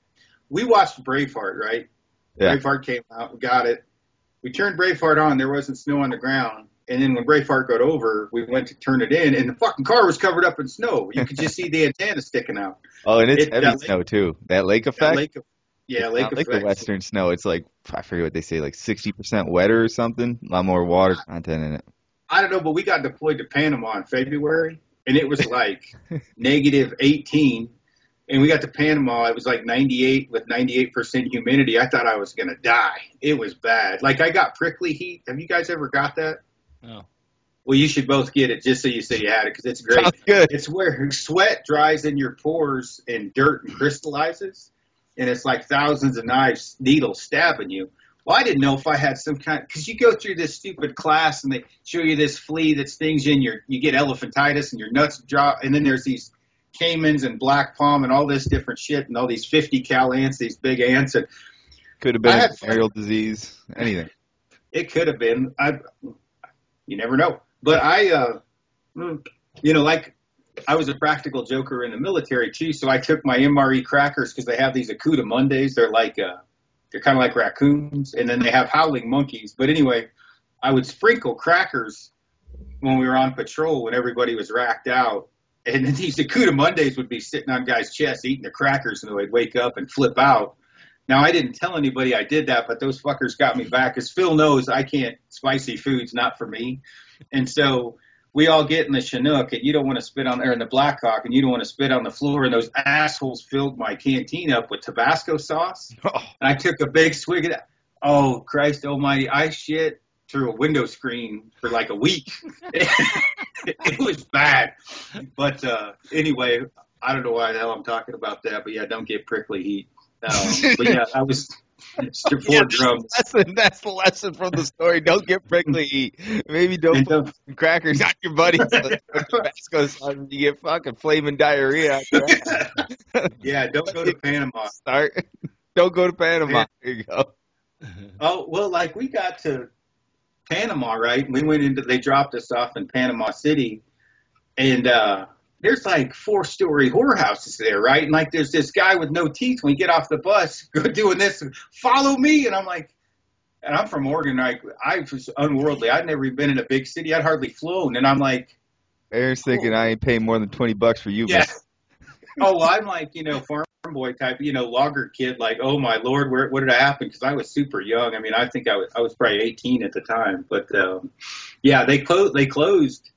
we watched Braveheart, right? Yeah. Braveheart came out, we got it. We turned Braveheart on, there wasn't snow on the ground. And then when Braveheart got over, we went to turn it in, and the fucking car was covered up in snow. You could just see the antenna sticking out. Oh, and it's It, heavy that snow lake, too. That lake that effect. lake, of, yeah, It's lake not like the effect. western snow. It's like I forget what they say, like sixty percent wetter or something. A lot more water content in it. I don't know, but we got deployed to Panama in February, and it was like negative eighteen. And we got to Panama, it was like ninety-eight with ninety-eight percent humidity. I thought I was going to die. It was bad. Like I got prickly heat. Have you guys ever got that? No. Well, you should both get it just so you say you had it because it's great. Sounds good. It's where sweat dries in your pores and dirt and crystallizes, and it's like thousands of knives, needles stabbing you. Well, I didn't know if I had some kind because you go through this stupid class and they show you this flea that stings you and your, you get elephantitis and your nuts drop, and then there's these caimans and black palm and all this different shit and all these fifty cal ants, these big ants, and Could have been I a had venereal disease. Anything. it could have been. I, you never know. But I, uh, mm, you know, like I was a practical joker in the military too, so I took my M R E crackers because they have these Akuta Mondays. They're like, uh, they're kind of like raccoons, and then they have howling monkeys. But anyway, I would sprinkle crackers when we were on patrol when everybody was racked out. And then these Akuta Mondays would be sitting on guys' chests eating the crackers, and they'd wake up and flip out. Now, I didn't tell anybody I did that, but those fuckers got me back. As Phil knows, I can't, spicy food's not for me. And so we all get in the Chinook, and you don't want to spit on, or in the Blackhawk, and you don't want to spit on the floor. And those assholes filled my canteen up with Tabasco sauce. Oh, And I took a big swig of that. Oh, Christ almighty, I shit through a window screen for like a week. It was bad. But uh, anyway, I don't know why the hell I'm talking about that, but yeah, don't get prickly heat. Um, but yeah, I was Ford yeah, Drum. that's, the, that's the lesson from the story. Don't get prickly heat. Maybe don't And put don't- some crackers on your buddies. Tabasco sauce, you get fucking flaming diarrhea after that. Yeah, don't go to Panama. Start. Don't go to Panama. There you go. Oh, well, like we got to Panama, right? We went into, they dropped us off in Panama City, and uh, there's like four story whorehouses there, right? And like there's this guy with no teeth when we get off the bus go doing this, follow me. And I'm like, and I'm from Oregon, like I was unworldly. I'd never been in a big city. I'd hardly flown. And I'm like, Aaron's thinking I ain't paying more than twenty bucks for you. yeah. man. Oh, well, I'm like, you know, farm boy type, you know, logger kid, like, oh my Lord, where, what did happen? Because I was super young. I mean, I think I was, I was probably eighteen at the time. But um, yeah, they closed, they closed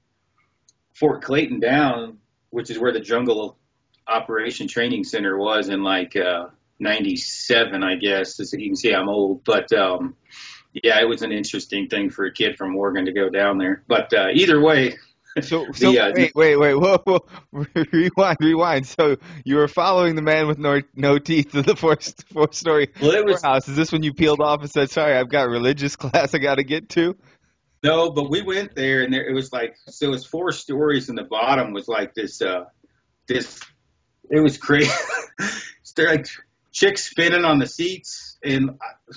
Fort Clayton down, which is where the Jungle Operation Training Center was in like uh, ninety-seven, I guess. As you can see, I'm old. But um, yeah, it was an interesting thing for a kid from Oregon to go down there. But uh, either way, So, so The, uh, wait, wait, wait, whoa, whoa, rewind, rewind. So you were following the man with no no teeth to the four four story well, it was. house. Is this when you peeled off and said, "Sorry, I've got religious class I got to get to"? No, but we went there, and there, it was like, so it was four stories, and the bottom was like this, uh, this, it was crazy. They're like chicks spinning on the seats, and I,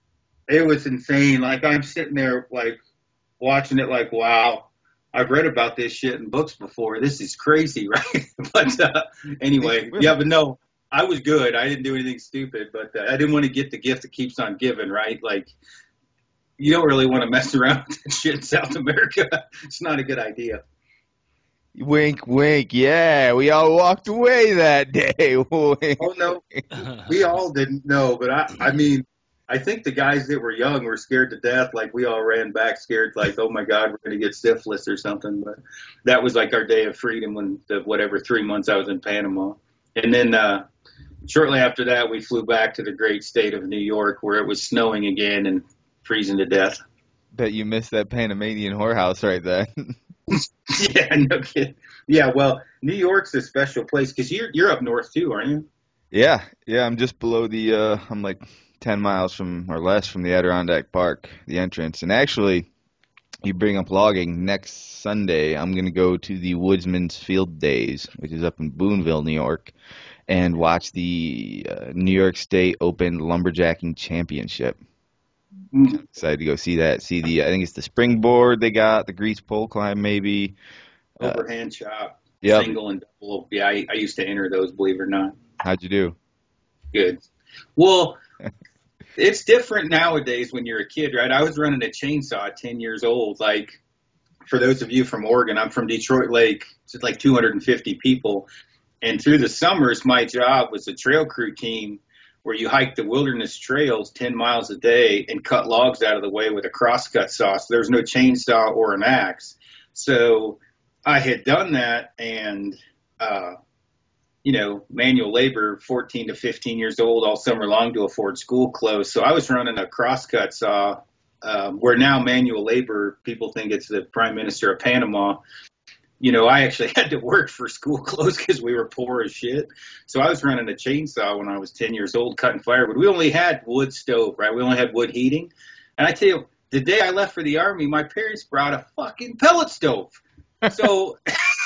it was insane. Like I'm sitting there, like watching it, like, wow, I've read about this shit in books before. This is crazy, right? But uh, anyway, yeah, but no, I was good. I didn't do anything stupid, but uh, I didn't want to get the gift that keeps on giving, right? Like, you don't really want to mess around with that shit in South America. It's not a good idea. Wink, wink. Yeah, we all walked away that day. Wink. Oh, no, we all didn't know, but I, I mean, I think the guys that were young were scared to death. Like, we all ran back scared, like, oh, my God, we're going to get syphilis or something. But that was like our day of freedom when the whatever three months I was in Panama. And then uh, shortly after that, we flew back to the great state of New York where it was snowing again and freezing to death. Bet you missed that Panamanian whorehouse right there. Yeah, no kidding. Yeah, well, New York's a special place because you're you're up north too, aren't you? Yeah, yeah, I'm just below the, uh, I'm like ten miles from, or less from the Adirondack Park, the entrance. And actually, you bring up logging, next Sunday, I'm going to go to the Woodsman's Field Days, which is up in Boonville, New York, and watch the uh, New York State Open Lumberjacking Championship. Mm. Excited to go see that. See the, I think it's the springboard they got, the grease pole climb maybe. Overhand chop, Yep. single and double. Yeah, I, I used to enter those, believe it or not. How'd you do? Good. Well, it's different nowadays when you're a kid, right? I was running a chainsaw at ten years old. Like, for those of you from Oregon, I'm from Detroit Lake. It's like two hundred fifty people. And through the summers, my job was a trail crew team where you hike the wilderness trails ten miles a day and cut logs out of the way with a crosscut saw. So there was no chainsaw or an axe. So I had done that, and, uh, you know, manual labor, fourteen to fifteen years old, all summer long to afford school clothes. So I was running a crosscut saw, um, where now manual labor, people think it's the prime minister of Panama. You know, I actually had to work for school clothes because we were poor as shit. So I was running a chainsaw when I was ten years old, cutting firewood. We only had wood stove, right? We only had wood heating. And I tell you, the day I left for the Army, my parents brought a fucking pellet stove. So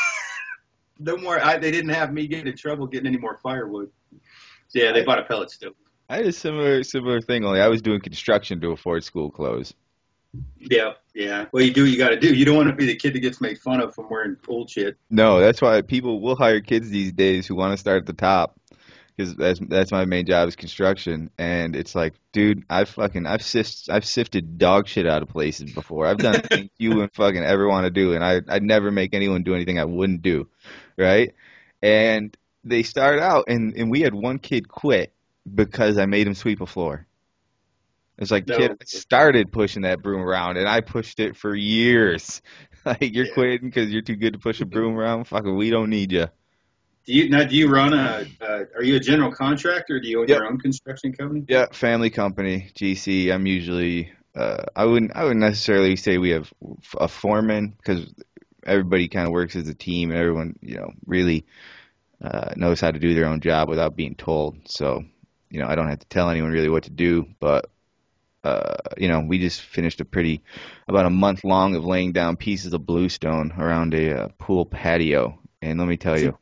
no more, I, they didn't have me get in trouble getting any more firewood. So yeah, they bought a pellet stove. I had a similar similar thing, only I was doing construction to afford school clothes. Yeah, yeah. Well, you do what you got to do. You don't want to be the kid that gets made fun of from wearing old shit. No, that's why people will hire kids these days who want to start at the top, because that's that's my main job is construction. And it's like, dude, I've fucking I've sift, I've sifted dog shit out of places before. I've done things you wouldn't fucking ever want to do, and I I'd never make anyone do anything I wouldn't do, right? And they start out, and and we had one kid quit because I made him sweep a floor. It's like, No. kid, I started pushing that broom around, and I pushed it for years. Like, you're Yeah. quitting because you're too good to push a broom around? Fucking, we don't need you. Do you now? Do you run a? Uh, are you a general contractor? Or do you own Yep. your own construction company? Yeah, family company, G C. I'm usually, uh, I wouldn't, I wouldn't necessarily say we have a foreman because everybody kind of works as a team, and everyone, you know, really uh, knows how to do their own job without being told. So, you know, I don't have to tell anyone really what to do, but. Uh, you know, we just finished a pretty, about a month long of laying down pieces of bluestone around a uh, pool patio. And let me tell you,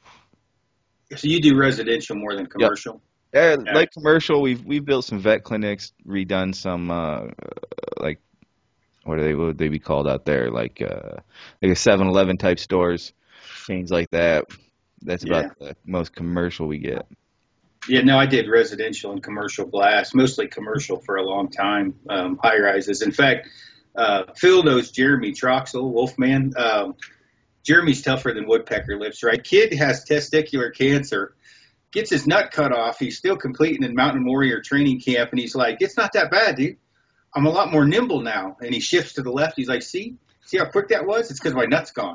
So you do residential more than commercial? yeah, Yeah. like commercial, we've we've built some vet clinics, redone some, uh, like, what are they, what would they be called out there? Like, uh, like a seven eleven type stores, things like that. That's about the most commercial we get. Yeah, no, I did residential and commercial glass, mostly commercial for a long time, um, high rises. In fact, uh, Phil knows Jeremy Troxel, Wolfman. Um, Jeremy's tougher than woodpecker lips, right? Kid has testicular cancer, gets his nut cut off. He's still completing in Mountain Warrior training camp, and he's like, it's not that bad, dude. I'm a lot more nimble now. And he shifts to the left. He's like, see? See how quick that was? It's because my nut's gone.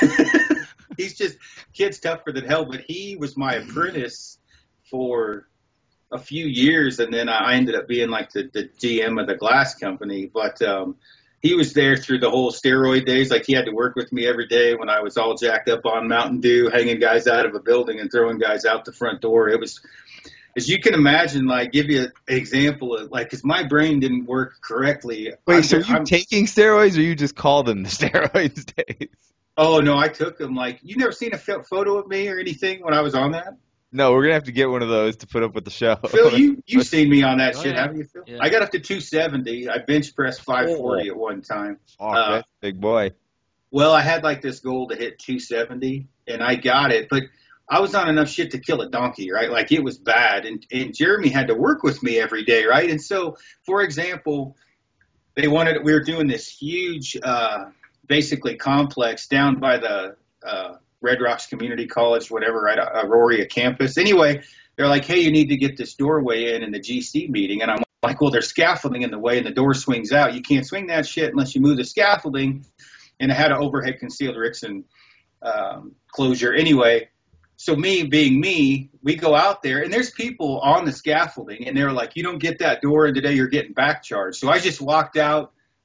He's just, kid's tougher than hell, but he was my apprentice for a few years, and then I ended up being like the, the G M of the glass company. But um, he was there through the whole steroid days. Like, he had to work with me every day when I was all jacked up on Mountain Dew, hanging guys out of a building and throwing guys out the front door. It was, as you can imagine, like, give you an example of, like, because my brain didn't work correctly. Wait, I'm- so are you I'm- taking steroids, or you just call them the steroids days? Oh, no, I took them. Like, you never seen a pho- photo of me or anything when I was on that? No, we're gonna have to get one of those to put up with the show. Phil, you you've seen me on that Oh, shit, yeah. haven't you, Phil? Yeah. I got up to two seventy. I bench pressed five forty at one time. Oh, uh, that's a big boy. Well, I had like this goal to hit two seventy, and I got it, but I was on enough shit to kill a donkey, right? Like, it was bad, and and Jeremy had to work with me every day, right? And so, for example, they wanted we were doing this huge, uh, basically complex down by the uh, Red Rocks Community College, whatever, right, Aurora campus. Anyway, they're like, hey, you need to get this doorway in in the G C meeting. And I'm like, well, there's scaffolding in the way and the door swings out. You can't swing that shit unless you move the scaffolding. And it had an overhead concealed Rickson um, closure. Anyway, so me being me, we go out there and there's people on the scaffolding and they're like, you don't get that door in today, you're getting back charged. So I just walked out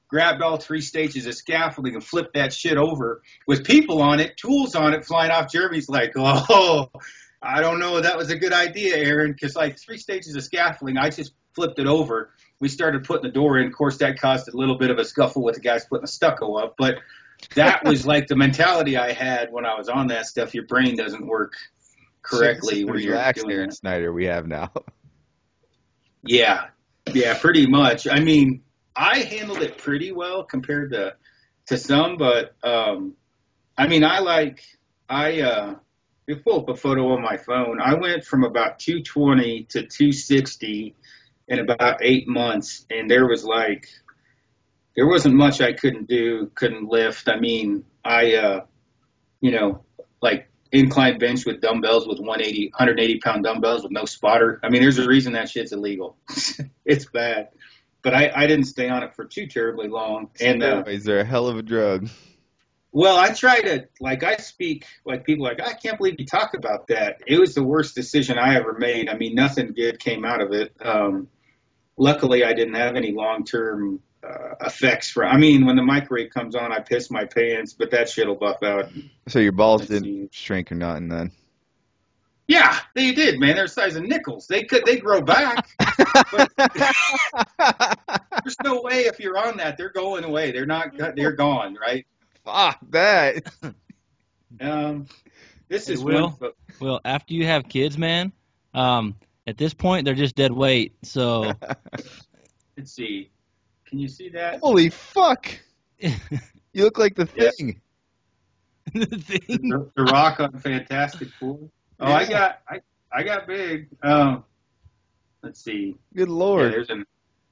grabbed all three stages of scaffolding and flipped that shit over with people on it, tools on it flying off. Jeremy's like, oh, I don't know. That was a good idea, Aaron, because like three stages of scaffolding, I just flipped it over. We started putting the door in. Of course, that caused a little bit of a scuffle with the guys putting the stucco up. But that was like the mentality I had when I was on that stuff. Your brain doesn't work correctly when you're relaxed doing Aaron that. Snyder we have now. Yeah, yeah, pretty much. I mean, I handled it pretty well compared to to some, but um, I mean, I like I. Uh, You pull up a photo on my phone. I went from about two twenty to two sixty in about eight months, and there was like, there wasn't much I couldn't do, couldn't lift. I mean, I, uh, you know, like incline bench with dumbbells with one eighty, one eighty pound dumbbells with no spotter. I mean, there's a reason that shit's illegal. It's bad. But I, I didn't stay on it for too terribly long. And uh, Steroids are a hell of a drug. Well, I try to, like, I speak, like, people are like, I can't believe you talk about that. It was the worst decision I ever made. I mean, nothing good came out of it. Um, luckily, I didn't have any long-term uh, effects from, I mean, when the microwave comes on, I piss my pants, but that shit will buff out. So your balls Let's didn't see. shrink or nothing then? Yeah, they did, man. They're the size of nickels. They could, they grow back. But there's no way if you're on that, they're going away. They're not, they're gone, right? Fuck that. Um, this Hey, is Will? one. Well, after you have kids, man, um, at this point they're just dead weight. So Let's see. Can you see that? Holy fuck. You look like the Yeah. thing. the thing. The, the Rock on Fantastic Four. Oh, I got, I, I got big. Um, let's see. Good Yeah, lord. there's an.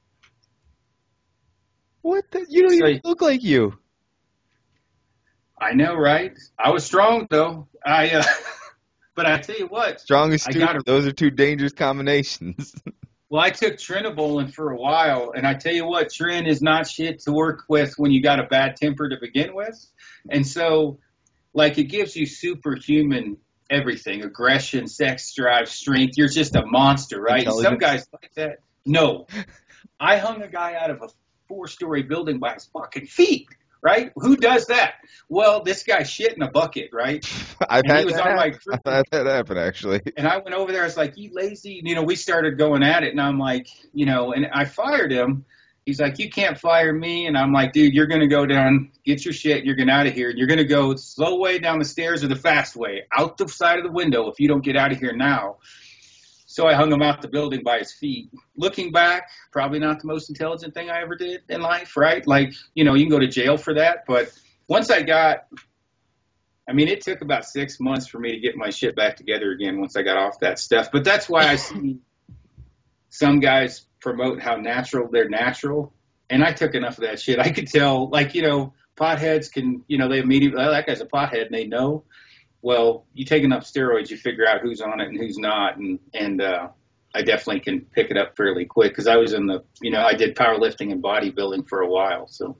What the? You don't So- even look like you. I know, right? I was strong though. I, uh, but I tell you what. Strong as I stupid. got it. Those are two dangerous combinations. Well, I took Trinabolin for a while, and I tell you what, Trin is not shit to work with when you got a bad temper to begin with, and so, like, it gives you superhuman everything: aggression, sex drive, strength. You're just a monster, right? Some Intelligence. guys like that. No, I hung a guy out of a four-story building by his fucking feet. Right? Who does that? Well, this guy shit in a bucket, right? I've And had he was that on my happen. crew. I've had that happen actually. And I went over there. I was like, you lazy. You know, we started going at it. And I'm like, you know, and I fired him. He's like, you can't fire me. And I'm like, dude, you're going to go down, get your shit. You're going out of here. You're going to go slow way down the stairs or the fast way, out the side of the window if you don't get out of here now. So I hung him out the building by his feet. Looking back, probably not the most intelligent thing I ever did in life, right? Like, you know, you can go to jail for that. But once I got, I mean, it took about six months for me to get my shit back together again once I got off that stuff. But that's why I see some guys promote how natural they're natural. And I took enough of that shit. I could tell, like, you know, potheads can, you know, they immediately, oh, that guy's a pothead, and they know. Well, you take enough steroids, you figure out who's on it and who's not, and and uh, I definitely can pick it up fairly quick because I was in the, you know, I did powerlifting and bodybuilding for a while. So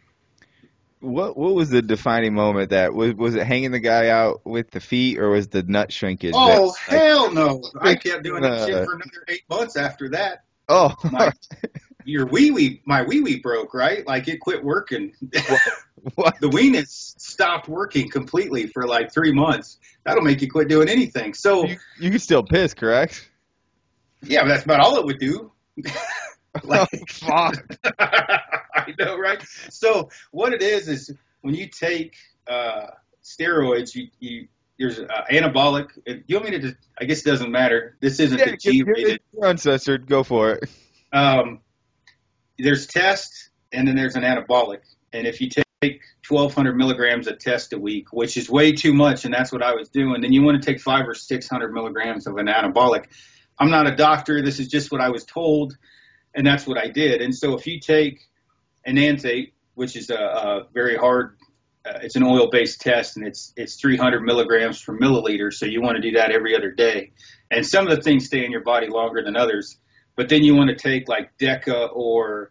What what was the defining moment that was was it hanging the guy out with the feet or was the nut shrinkage? oh that, like, hell no, I like, kept doing that uh, shit for another eight months after that. oh My your wee wee, my wee wee broke, right? Like it quit working. what? The weenus stopped working completely for like three months. That'll make you quit doing anything. So You, you can still piss, correct? yeah, but that's about all it would do. Like, Oh, fuck. I know, right? So what it is is when you take uh, steroids, you you there's uh, anabolic. If you want me to? Just, I guess it doesn't matter. This isn't Yeah, the give- G give it rated. your uncensored. Go for it. Um, there's test, and then there's an anabolic. And if you take twelve hundred milligrams of test a week, which is way too much, and that's what I was doing, then you want to take five or six hundred milligrams of an anabolic. I'm not a doctor. This is just what I was told, and that's what I did. And so if you take enanthate, which is a, a very hard, uh, it's an oil-based test, and it's it's three hundred milligrams per milliliter. So you want to do that every other day. And some of the things stay in your body longer than others. But then you want to take like Deca or,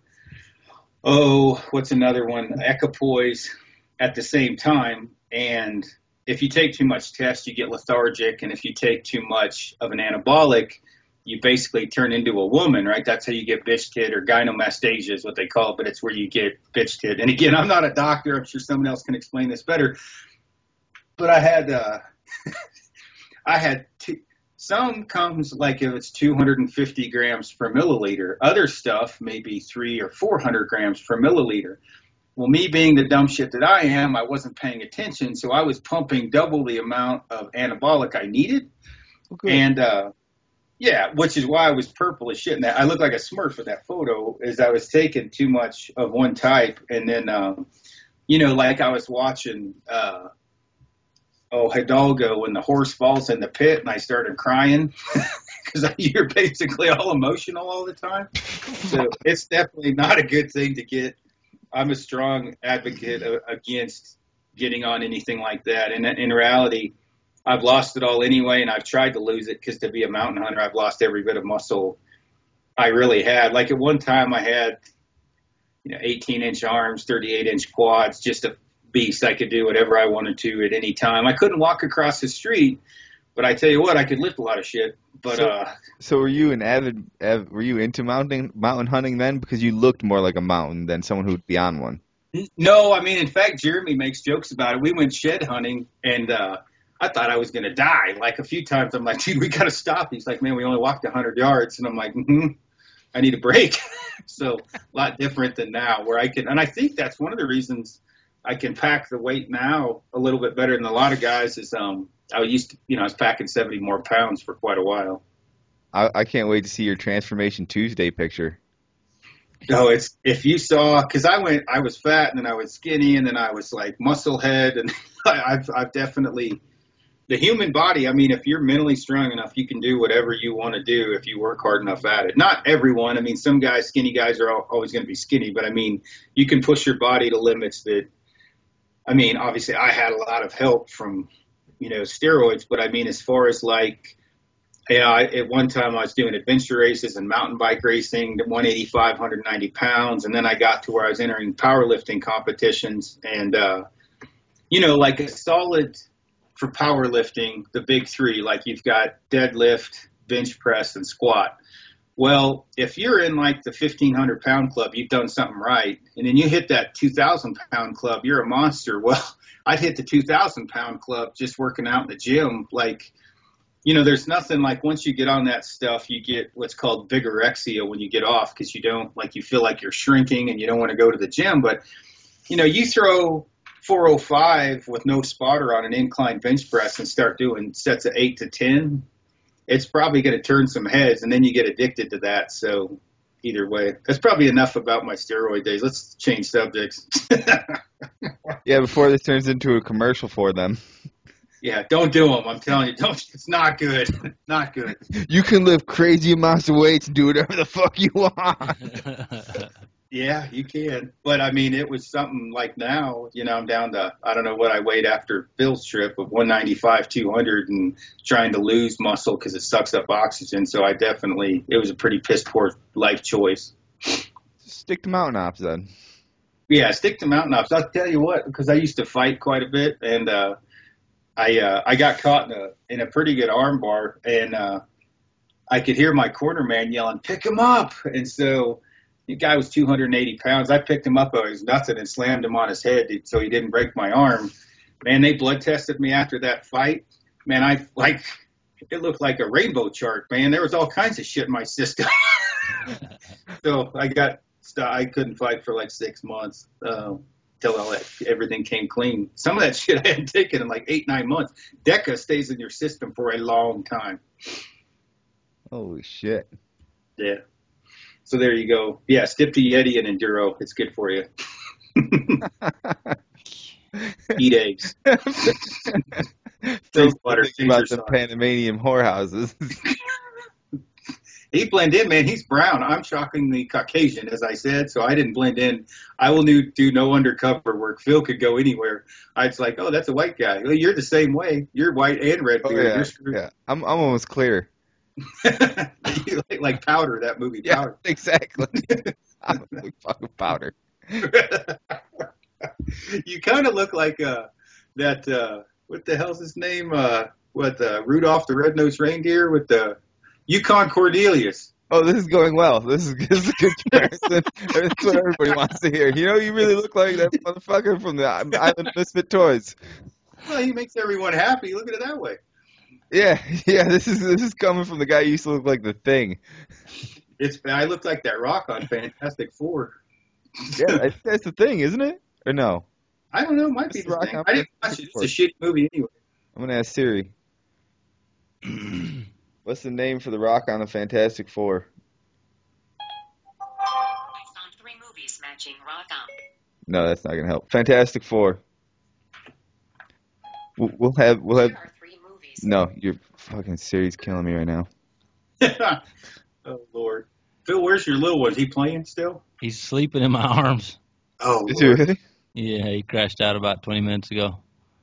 oh, what's another one? Equipoise at the same time. And if you take too much test, you get lethargic. And if you take too much of an anabolic, you basically turn into a woman, right? That's how you get bitch tit, or gynomastasia is what they call it, but it's where you get bitch tit. And again, I'm not a doctor. I'm sure someone else can explain this better. But I had, uh, I had two, some comes like if it's two hundred fifty grams per milliliter. Other stuff maybe three or four hundred grams per milliliter. Well, me being the dumb shit that I am, I wasn't paying attention, so I was pumping double the amount of anabolic I needed. Okay. And, uh, yeah, which is why I was purple as shit. And I look like a Smurf in that photo, is I was taking too much of one type. And then, um, you know, like I was watching, uh, oh, Hidalgo when the horse falls in the pit, and I started crying because you're basically all emotional all the time. So it's definitely not a good thing to get. I'm a strong advocate against getting on anything like that. And in reality, I've lost it all anyway, and I've tried to lose it because to be a mountain hunter, I've lost every bit of muscle I really had. Like at one time I had, you know, eighteen inch arms, thirty-eight inch quads, just a beast. I could do whatever I wanted to at any time. I couldn't walk across the street, but I tell you what, I could lift a lot of shit. But so, uh, so were you an avid, av- were you into mountain mountain hunting then? Because you looked more like a mountain than someone who'd be on one. No, I mean, in fact, Jeremy makes jokes about it. We went shed hunting, and uh, I thought I was going to die. Like a few times, I'm like, dude, we got to stop. He's like, man, we only walked one hundred yards. And I'm like, mm-hmm, I need a break. So a lot different than now where I can. And I think that's one of the reasons I can pack the weight now a little bit better than a lot of guys is um, I used to, you know, I was packing seventy more pounds for quite a while. I, I can't wait to see your Transformation Tuesday picture. No, it's, if you saw, cause I went, I was fat and then I was skinny and then I was like muscle head, and I, I've, I've definitely, the human body, I mean, if you're mentally strong enough, you can do whatever you want to do if you work hard enough at it. Not everyone. I mean, some guys, skinny guys are all, always going to be skinny, but I mean, you can push your body to limits that, I mean, obviously I had a lot of help from, you know, steroids, but I mean, as far as like, you know, I, at one time I was doing adventure races and mountain bike racing, one eighty-five, one ninety pounds. And then I got to where I was entering powerlifting competitions and, uh, you know, like a solid for powerlifting, the big three, like you've got deadlift, bench press, and squat. Well, if you're in like the fifteen hundred pound club, you've done something right. And then you hit that two thousand pound club, you're a monster. Well, I'd hit the two thousand pound club just working out in the gym. Like, you know, there's nothing like once you get on that stuff, you get what's called vigorexia when you get off because you don't like you feel like you're shrinking and you don't want to go to the gym. But, you know, you throw four oh five with no spotter on an incline bench press and start doing sets of eight to ten, it's probably going to turn some heads and then you get addicted to that. So either way, that's probably enough about my steroid days. Let's change subjects. Yeah, before this turns into a commercial for them. Yeah, don't do them. I'm telling you, don't. It's not good. Not good. You can lift crazy amounts of weights and do whatever the fuck you want. Yeah, you can. But, I mean, it was something like now, you know, I'm down to, I don't know what I weighed after Phil's trip of one ninety-five, two hundred and trying to lose muscle because it sucks up oxygen. So I definitely, it was a pretty piss poor life choice. Stick to mountain ops then. Yeah, stick to mountain ops. I'll tell you what, because I used to fight quite a bit and, uh, I uh, I got caught in a in a pretty good arm bar, and uh, I could hear my corner man yelling, "Pick him up!" And so the guy was two hundred eighty pounds. I picked him up, I was nothing, and slammed him on his head so he didn't break my arm. Man, they blood tested me after that fight. Man, I like it looked like a rainbow chart. Man, there was all kinds of shit in my system. So I got I couldn't fight for like six months. Uh, Till all that, everything came clean. Some of that shit I hadn't taken in like eight, nine months. DECA stays in your system for a long time. Holy shit. Yeah. So there you go. Yeah, stick to Yeti and Enduro. It's good for you. Eat eggs. Drink water. About the Panamanian whorehouses. He blend in, man. He's brown. I'm shockingly Caucasian, as I said, so I didn't blend in. I will do no undercover work. Phil could go anywhere. I was like, oh, that's a white guy. Well, you're the same way. You're white and red. Oh, yeah, yeah. I'm, I'm almost clear. You like, like Powder, that movie, yeah, Powder. Exactly. I'm like fucking Powder. You kind of look like uh, that, uh, what the hell's his name? Uh, what, uh, Rudolph the Red-Nosed Reindeer with the Yukon Cornelius. Oh, this is going well. This is, this is a good comparison. That's what everybody wants to hear. You know, you really look like that motherfucker from the Island of Misfit Toys. Well, he makes everyone happy. Look at it that way. Yeah, yeah. This is this is coming from the guy who used to look like the Thing. It's I look like that Rock on Fantastic Four. Yeah, I think that's the Thing, isn't it? Or no? I don't know. It might be It's the Rock thing. on I didn't watch it. It's a shitty movie anyway. I'm gonna ask Siri. What's the name for the Rock on the Fantastic Four? I found three movies matching Rock on. No, that's not gonna help. Fantastic Four. We'll, we'll have we'll have. Here are three movies. No, your fucking Siri's killing me right now. Oh Lord, Phil, where's your little one? Is he playing still? He's sleeping in my arms. Oh, Is he really? Yeah, he crashed out about twenty minutes ago.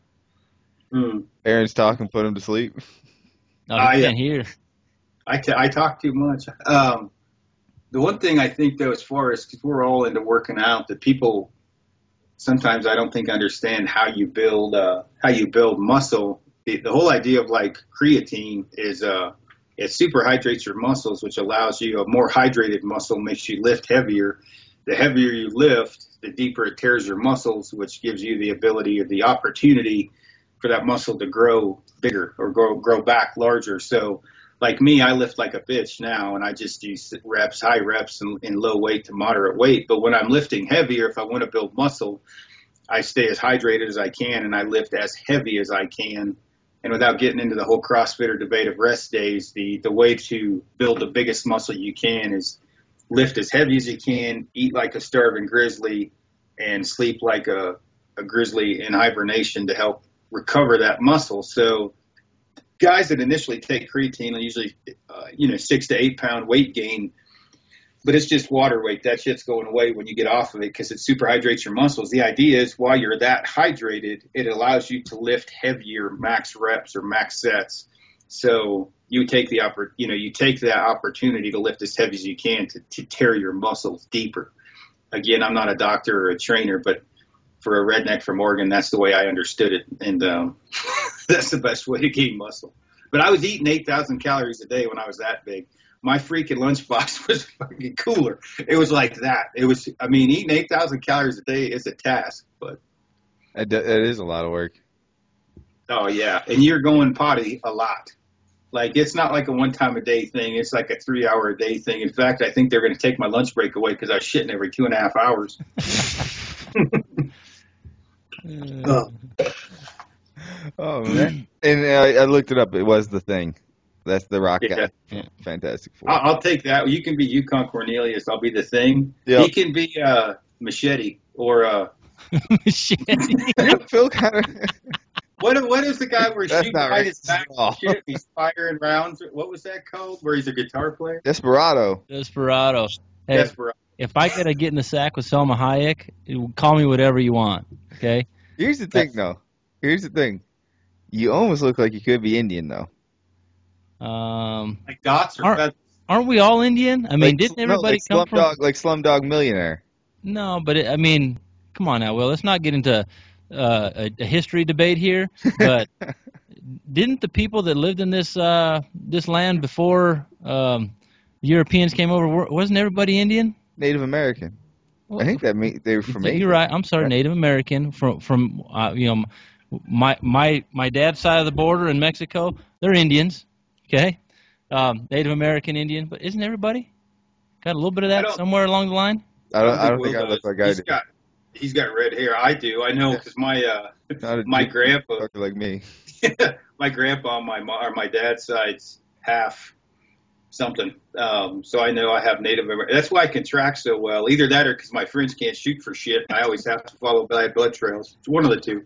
Hmm. Aaron's talking, put him to sleep. No, he Ah, yeah. can't hear. I, t- I talk too much. Um, the one thing I think, though, as far as because we're all into working out, that people sometimes I don't think understand how you build uh, how you build muscle. The, the whole idea of like creatine is uh, it superhydrates your muscles, which allows you a more hydrated muscle makes you lift heavier. The heavier you lift, the deeper it tears your muscles, which gives you the ability or the opportunity for that muscle to grow bigger or grow grow back larger. So like me, I lift like a bitch now, and I just do reps, high reps, and, and low weight to moderate weight. But when I'm lifting heavier, if I want to build muscle, I stay as hydrated as I can, and I lift as heavy as I can. And without getting into the whole CrossFitter debate of rest days, the, the way to build the biggest muscle you can is lift as heavy as you can, eat like a starving grizzly, and sleep like a, a grizzly in hibernation to help recover that muscle. So guys that initially take creatine are usually, uh, you know, six to eight pound weight gain, but it's just water weight. That shit's going away when you get off of it because it superhydrates your muscles. The idea is while you're that hydrated, it allows you to lift heavier max reps or max sets. So you take the oppor- you know, you take that opportunity to lift as heavy as you can to, to tear your muscles deeper. Again, I'm not a doctor or a trainer, but for a redneck from Oregon, that's the way I understood it. And, um, that's the best way to gain muscle. But I was eating eight thousand calories a day when I was that big. My freaking lunchbox was fucking cooler. It was like that. It was, I mean, eating eight thousand calories a day is a task, but. It, it is a lot of work. Oh, yeah. And you're going potty a lot. Like, it's not like a one time a day thing. It's like a three hour a day thing. In fact, I think they're going to take my lunch break away because I was shitting every two and a half hours. Oh. Oh man! And I, I looked it up. It was the Thing. That's the Rock Yeah. guy. from Fantastic Four. I'll, I'll take that. You can be Yukon Cornelius. I'll be the Thing. Yep. He can be uh, Machete or uh, Phil kind of. what? What is the guy where he That's shoots not behind his racist back at all. and shit? He's firing rounds. What was that called? Where he's a guitar player? Desperado. Desperado. Hey, Desperado. if I gotta get in the sack with Selma Hayek, call me whatever you want. Okay. Here's the thing, though. Here's the thing. You almost look like you could be Indian, though. Um, Like dots or Aren't- feathers. aren't we all Indian? I mean, Like, didn't no, everybody like come from? Slumdog, like Slumdog Millionaire? No, but it, I mean, come on now, Will. Let's not get into uh, a, a history debate here. But didn't the people that lived in this uh, this land before um, Europeans came over, wa- wasn't everybody Indian? Native American. I think that mean they were from Asia. You're right. I'm sorry, Native American from from uh, you know my my my dad's side of the border in Mexico. They're Indians, okay? Um, Native American Indian, but isn't everybody got a little bit of I that don't- somewhere along the line? I don't, I don't Will think I look does. like I He's do. got, he's got red hair. I do. I know because my uh, Not a my dude grandpa, fucker like me. my grandpa on my mo- or my dad's side's half something. Um, so I know I have Native American. That's why I can track so well. Either that or because my friends can't shoot for shit. I always have to follow bad blood trails. It's one of the two.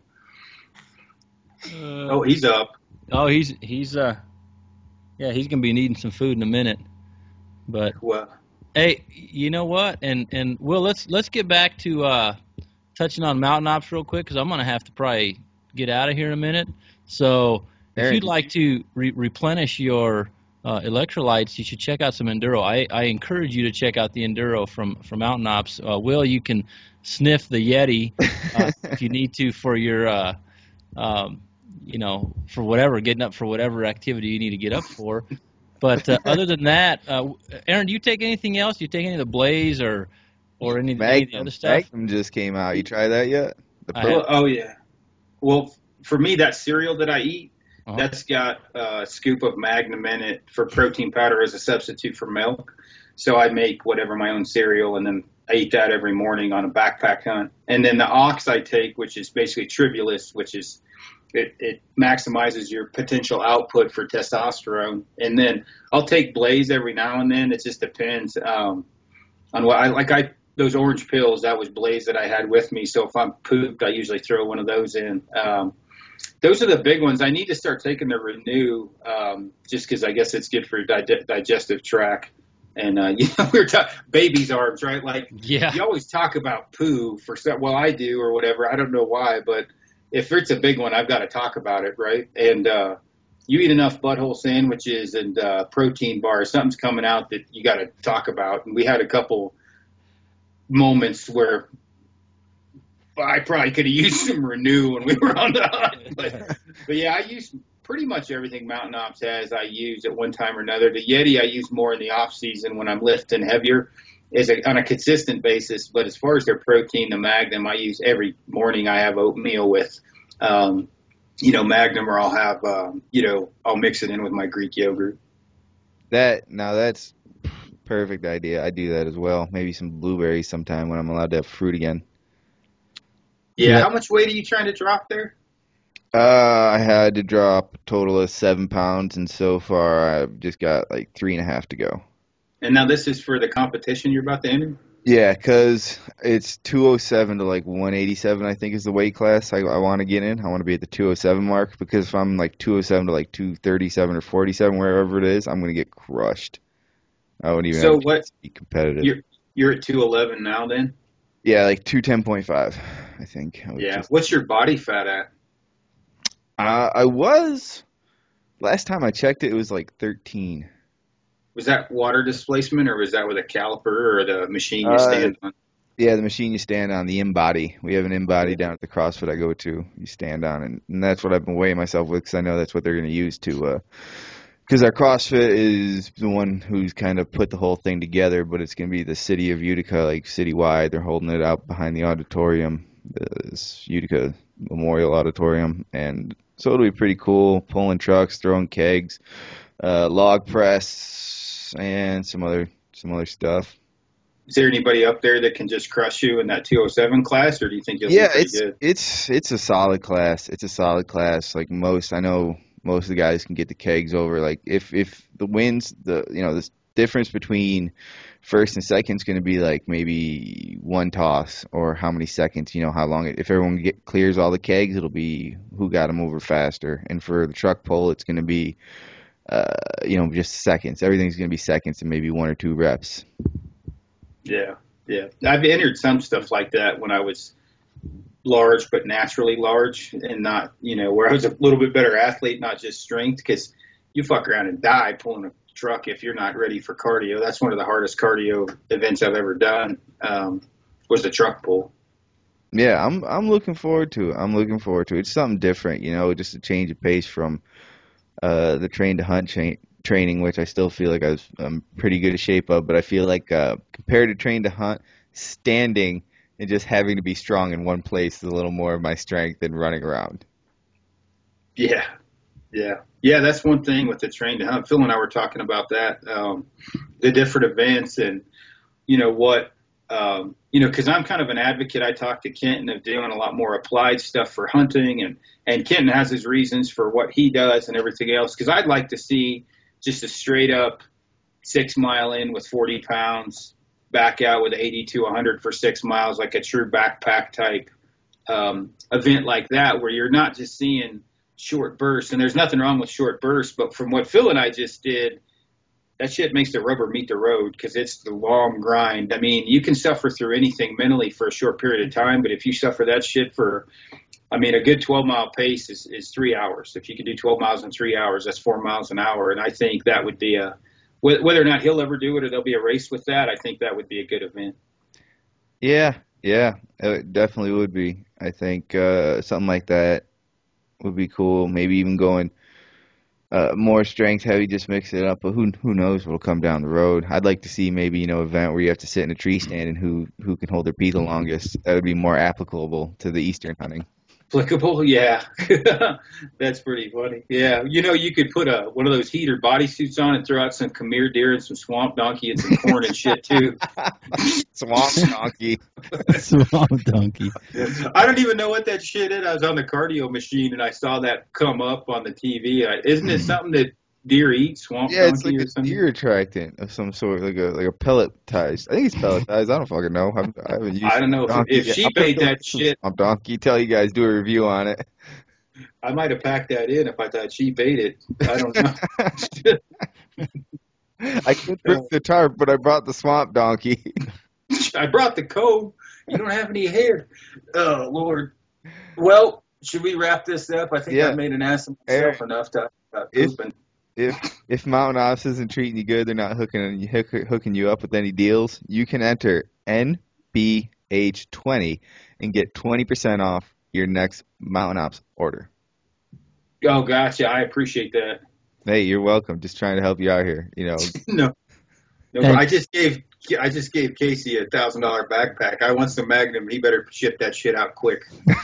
Uh, Oh, he's up. Oh, he's he's uh, yeah, he's gonna be needing some food in a minute. But Well, hey, you know what? And and Will, let's let's get back to uh, touching on mountain ops real quick because I'm gonna have to probably get out of here in a minute. So if Aaron, you'd did like to re- replenish your uh, electrolytes, you should check out some Enduro. I, I encourage you to check out the Enduro from from Mountain Ops. Uh, Will, you can sniff the Yeti uh, if you need to for your uh, um, you know, for whatever, getting up for whatever activity you need to get up for. But uh, other than that, uh, Aaron, do you take anything else? Do you take any of the Blaze or or any, any of the Magnum, other stuff? Magnum just came out. You try that yet? The I pro- have. Well, oh yeah. Well, for me, that cereal that I eat, Uh-huh. that's got a scoop of Magnum in it for protein powder as a substitute for milk. So I make whatever my own cereal, and then I eat that every morning on a backpack hunt. And then the Ox I take, which is basically Tribulus, which is it, it maximizes your potential output for testosterone. And then I'll take Blaze every now and then. It just depends um, on what I like. I those orange pills, that was Blaze that I had with me. So if I'm pooped, I usually throw one of those in. Um, those are the big ones. I need to start taking the Renew um, just because I guess it's good for your dig- digestive tract. And, uh, you know, we were talking baby's arms, right? Like, Yeah. you always talk about poo for some, well, I do or whatever. I don't know why, but if it's a big one, I've got to talk about it, right? And uh, you eat enough butthole sandwiches and uh, protein bars, something's coming out that you got to talk about. And we had a couple moments where I probably could have used some Renew when we were on the hunt. But, but yeah, I use pretty much everything Mountain Ops has I use at one time or another. The Yeti I use more in the off season when I'm lifting heavier is a, on a consistent basis. But as far as their protein, the Magnum I use every morning. I have oatmeal with, um, you know, Magnum, or I'll have, um, you know, I'll mix it in with my Greek yogurt. that now that's perfect idea. I do that as well. Maybe some blueberries sometime when I'm allowed to have fruit again. Yeah. Yeah. How much weight are you trying to drop there? Uh, I had to drop a total of seven pounds, and so far I've just got like three and a half to go. And now this is for the competition you're about to enter? Yeah, 'cause it's two oh seven to like one eighty-seven, I think is the weight class I, I want to get in. I want to be at the two oh seven mark, because if I'm like two oh seven to like two thirty-seven or forty-seven, wherever it is, I'm going to get crushed. I wouldn't even So have a what- chance to be competitive. You're, you're at two eleven now then? Yeah, like two ten point five, I think. I was Yeah. just- What's your body fat at? uh, I was, last time I checked it, it was like thirteen. Was that water displacement, or was that with a caliper or the machine you Uh, stand on? Yeah, the machine you stand on, the InBody. We have an InBody down at the CrossFit I go to. You stand on, and, and that's what I've been weighing myself with, because I know that's what they're going to use to. Because our CrossFit is the one who's kind of put the whole thing together, but it's going to be the city of Utica, like citywide. They're holding it out behind the auditorium, this Utica Memorial Auditorium, and so it'll be pretty cool. Pulling trucks, throwing kegs, uh, log press, and some other some other stuff. Is there anybody up there that can just crush you in that two oh seven class, or do you think you'll Yeah, be pretty it's good? it's it's a solid class. It's a solid class. Like most, I know most of the guys can get the kegs over. Like if if the wins, the you know the difference between first and second is going to be like maybe one toss or how many seconds. You know how long it. If everyone get, clears all the kegs, it'll be who got them over faster. And for the truck pull, it's going to be uh you know just seconds. Everything's going to be seconds and maybe one or two reps. Yeah, yeah. I've entered some stuff like that when I was large, but naturally large, and not, you know, where I was a little bit better athlete, not just strength, because you fuck around and die pulling a truck if you're not ready for cardio. That's one of the hardest cardio events I've ever done, um, was the truck pull. Yeah, I'm I'm looking forward to it. I'm looking forward to it. It's something different, you know, just a change of pace from uh, the train to hunt cha- training, which I still feel like I was um, pretty good a shape of. But I feel like uh, compared to train to hunt, standing and just having to be strong in one place is a little more of my strength than running around. Yeah, yeah, yeah. That's one thing with the train to hunt. Phil and I were talking about that, um, the different events, and you know what, um, you know, because I'm kind of an advocate. I talked to Kenton of doing a lot more applied stuff for hunting, and and Kenton has his reasons for what he does and everything else. Because I'd like to see just a straight up six mile in with forty pounds, back out with eighty to one hundred for six miles, like a true backpack type um, event like that, where you're not just seeing short bursts. And there's nothing wrong with short bursts, but from what Phil and I just did, that shit makes the rubber meet the road, because it's the long grind. I mean, you can suffer through anything mentally for a short period of time, but if you suffer that shit for, I mean, a good twelve mile pace is, is three hours. If you can do twelve miles in three hours, that's four miles an hour. And I think that would be a, whether or not he'll ever do it or there'll be a race with that, I think that would be a good event. Yeah, yeah, it definitely would be. I think uh, something like that would be cool. Maybe even going uh, more strength heavy, just mix it up. But who who knows what'll come down the road? I'd like to see maybe you know event where you have to sit in a tree stand and who who can hold their pee the longest. That would be more applicable to the eastern hunting. Applicable, yeah. That's pretty funny. Yeah, you know, you could put a one of those heater bodysuits on and throw out some Khmer deer and some swamp donkey and some corn and shit too. Swamp donkey. Swamp donkey. I don't even know what that shit is. I was on the cardio machine and I saw that come up on the T V. I, isn't it something that deer eat? Swamp Yeah, it's donkey like or a something? deer attractant of some sort, like a like a pelletized. I think it's pelletized. I don't fucking know. I'm, I haven't used. I don't know if, donkey if yet. she I'll put made it that shit. on donkey. Tell you guys, do a review on it. I might have packed that in if I thought she ate it. I don't know. I could bring the tarp, but I brought the swamp donkey. I brought the code. You don't have any hair. Oh, Lord. Well, should we wrap this up? I think Yeah. I made an ass of Hey. myself enough to uh, If- pooping. If if Mountain Ops isn't treating you good, they're not hooking you hook, hooking you up with any deals. You can enter N B H twenty and get twenty percent off your next Mountain Ops order. Oh, gotcha. I appreciate that. Hey, you're welcome. Just trying to help you out here. You know, No. No, Thanks. I just gave I just gave Casey a thousand dollar backpack. I want some Magnum. He better ship that shit out quick.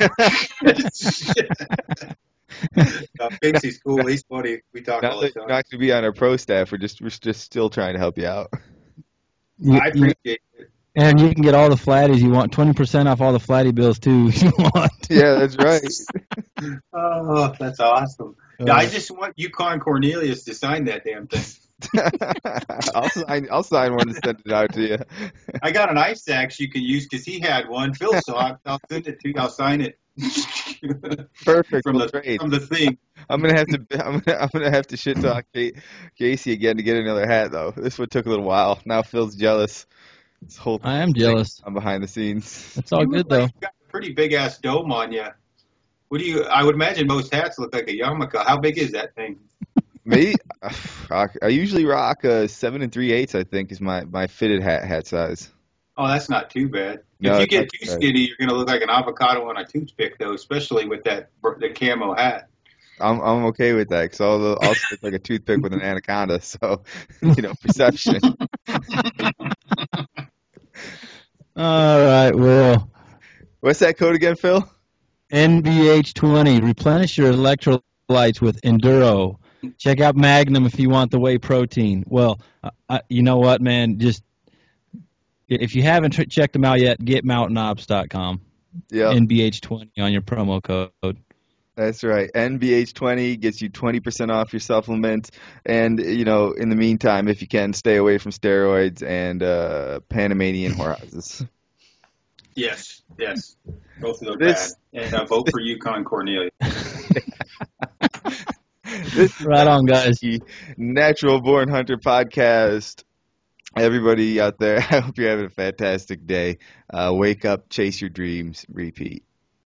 No, Casey's cool. He's funny. We talk not all the that you're time. not going to be on our pro staff. We're just we're just still trying to help you out. You- I you- appreciate it. and you can get all the flatties you want, twenty percent off all the flatty bills too if you want. Yeah, that's right. Oh, that's awesome. Yeah, I just want Yukon Cornelius to sign that damn thing. I'll sign I'll sign one and send it out to you. I got an ice axe you can use because he had one. Phil saw it. I'll send it to you. I'll sign it. Perfect. From We'll the trade. from the thing. I'm gonna have to. I'm gonna. I'm gonna have to shit talk Ca- Casey again to get another hat though. This one took a little while. Now Phil's jealous. This whole I am jealous. I'm behind the scenes. It's all You good look though. like you got a pretty big ass dome on you. What do you? I would imagine most hats look like a yarmulke. How big is that thing? Me, I I usually rock a seven and three eighths. I think is my my fitted hat hat size. Oh, that's not too bad. No, if you it's get not too too bad. skinny, you're gonna look like an avocado on a toothpick, though. Especially with that the camo hat. I'm I'm okay with that because I'll also look like a toothpick with an anaconda. So you know perception. All right, well, What's that code again, Phil? N B H twenty. Replenish your electrolytes with Enduro. Check out Magnum if you want the whey protein. Well, uh, uh, you know what, man? Just if you haven't tr- checked them out yet, get mountain ops dot com. Yeah, N B H twenty on your promo code. that's right. N B H twenty gets you twenty percent off your supplement. And, you know, in the meantime, if you can, stay away from steroids and uh, Panamanian whorehouses. Yes, yes. Both of those This- bad. And uh, vote for Yukon Cornelius. This is Right on, guys. the Natural Born Hunter podcast. Everybody out there, I hope you're having a fantastic day. Uh, wake up, chase your dreams, repeat.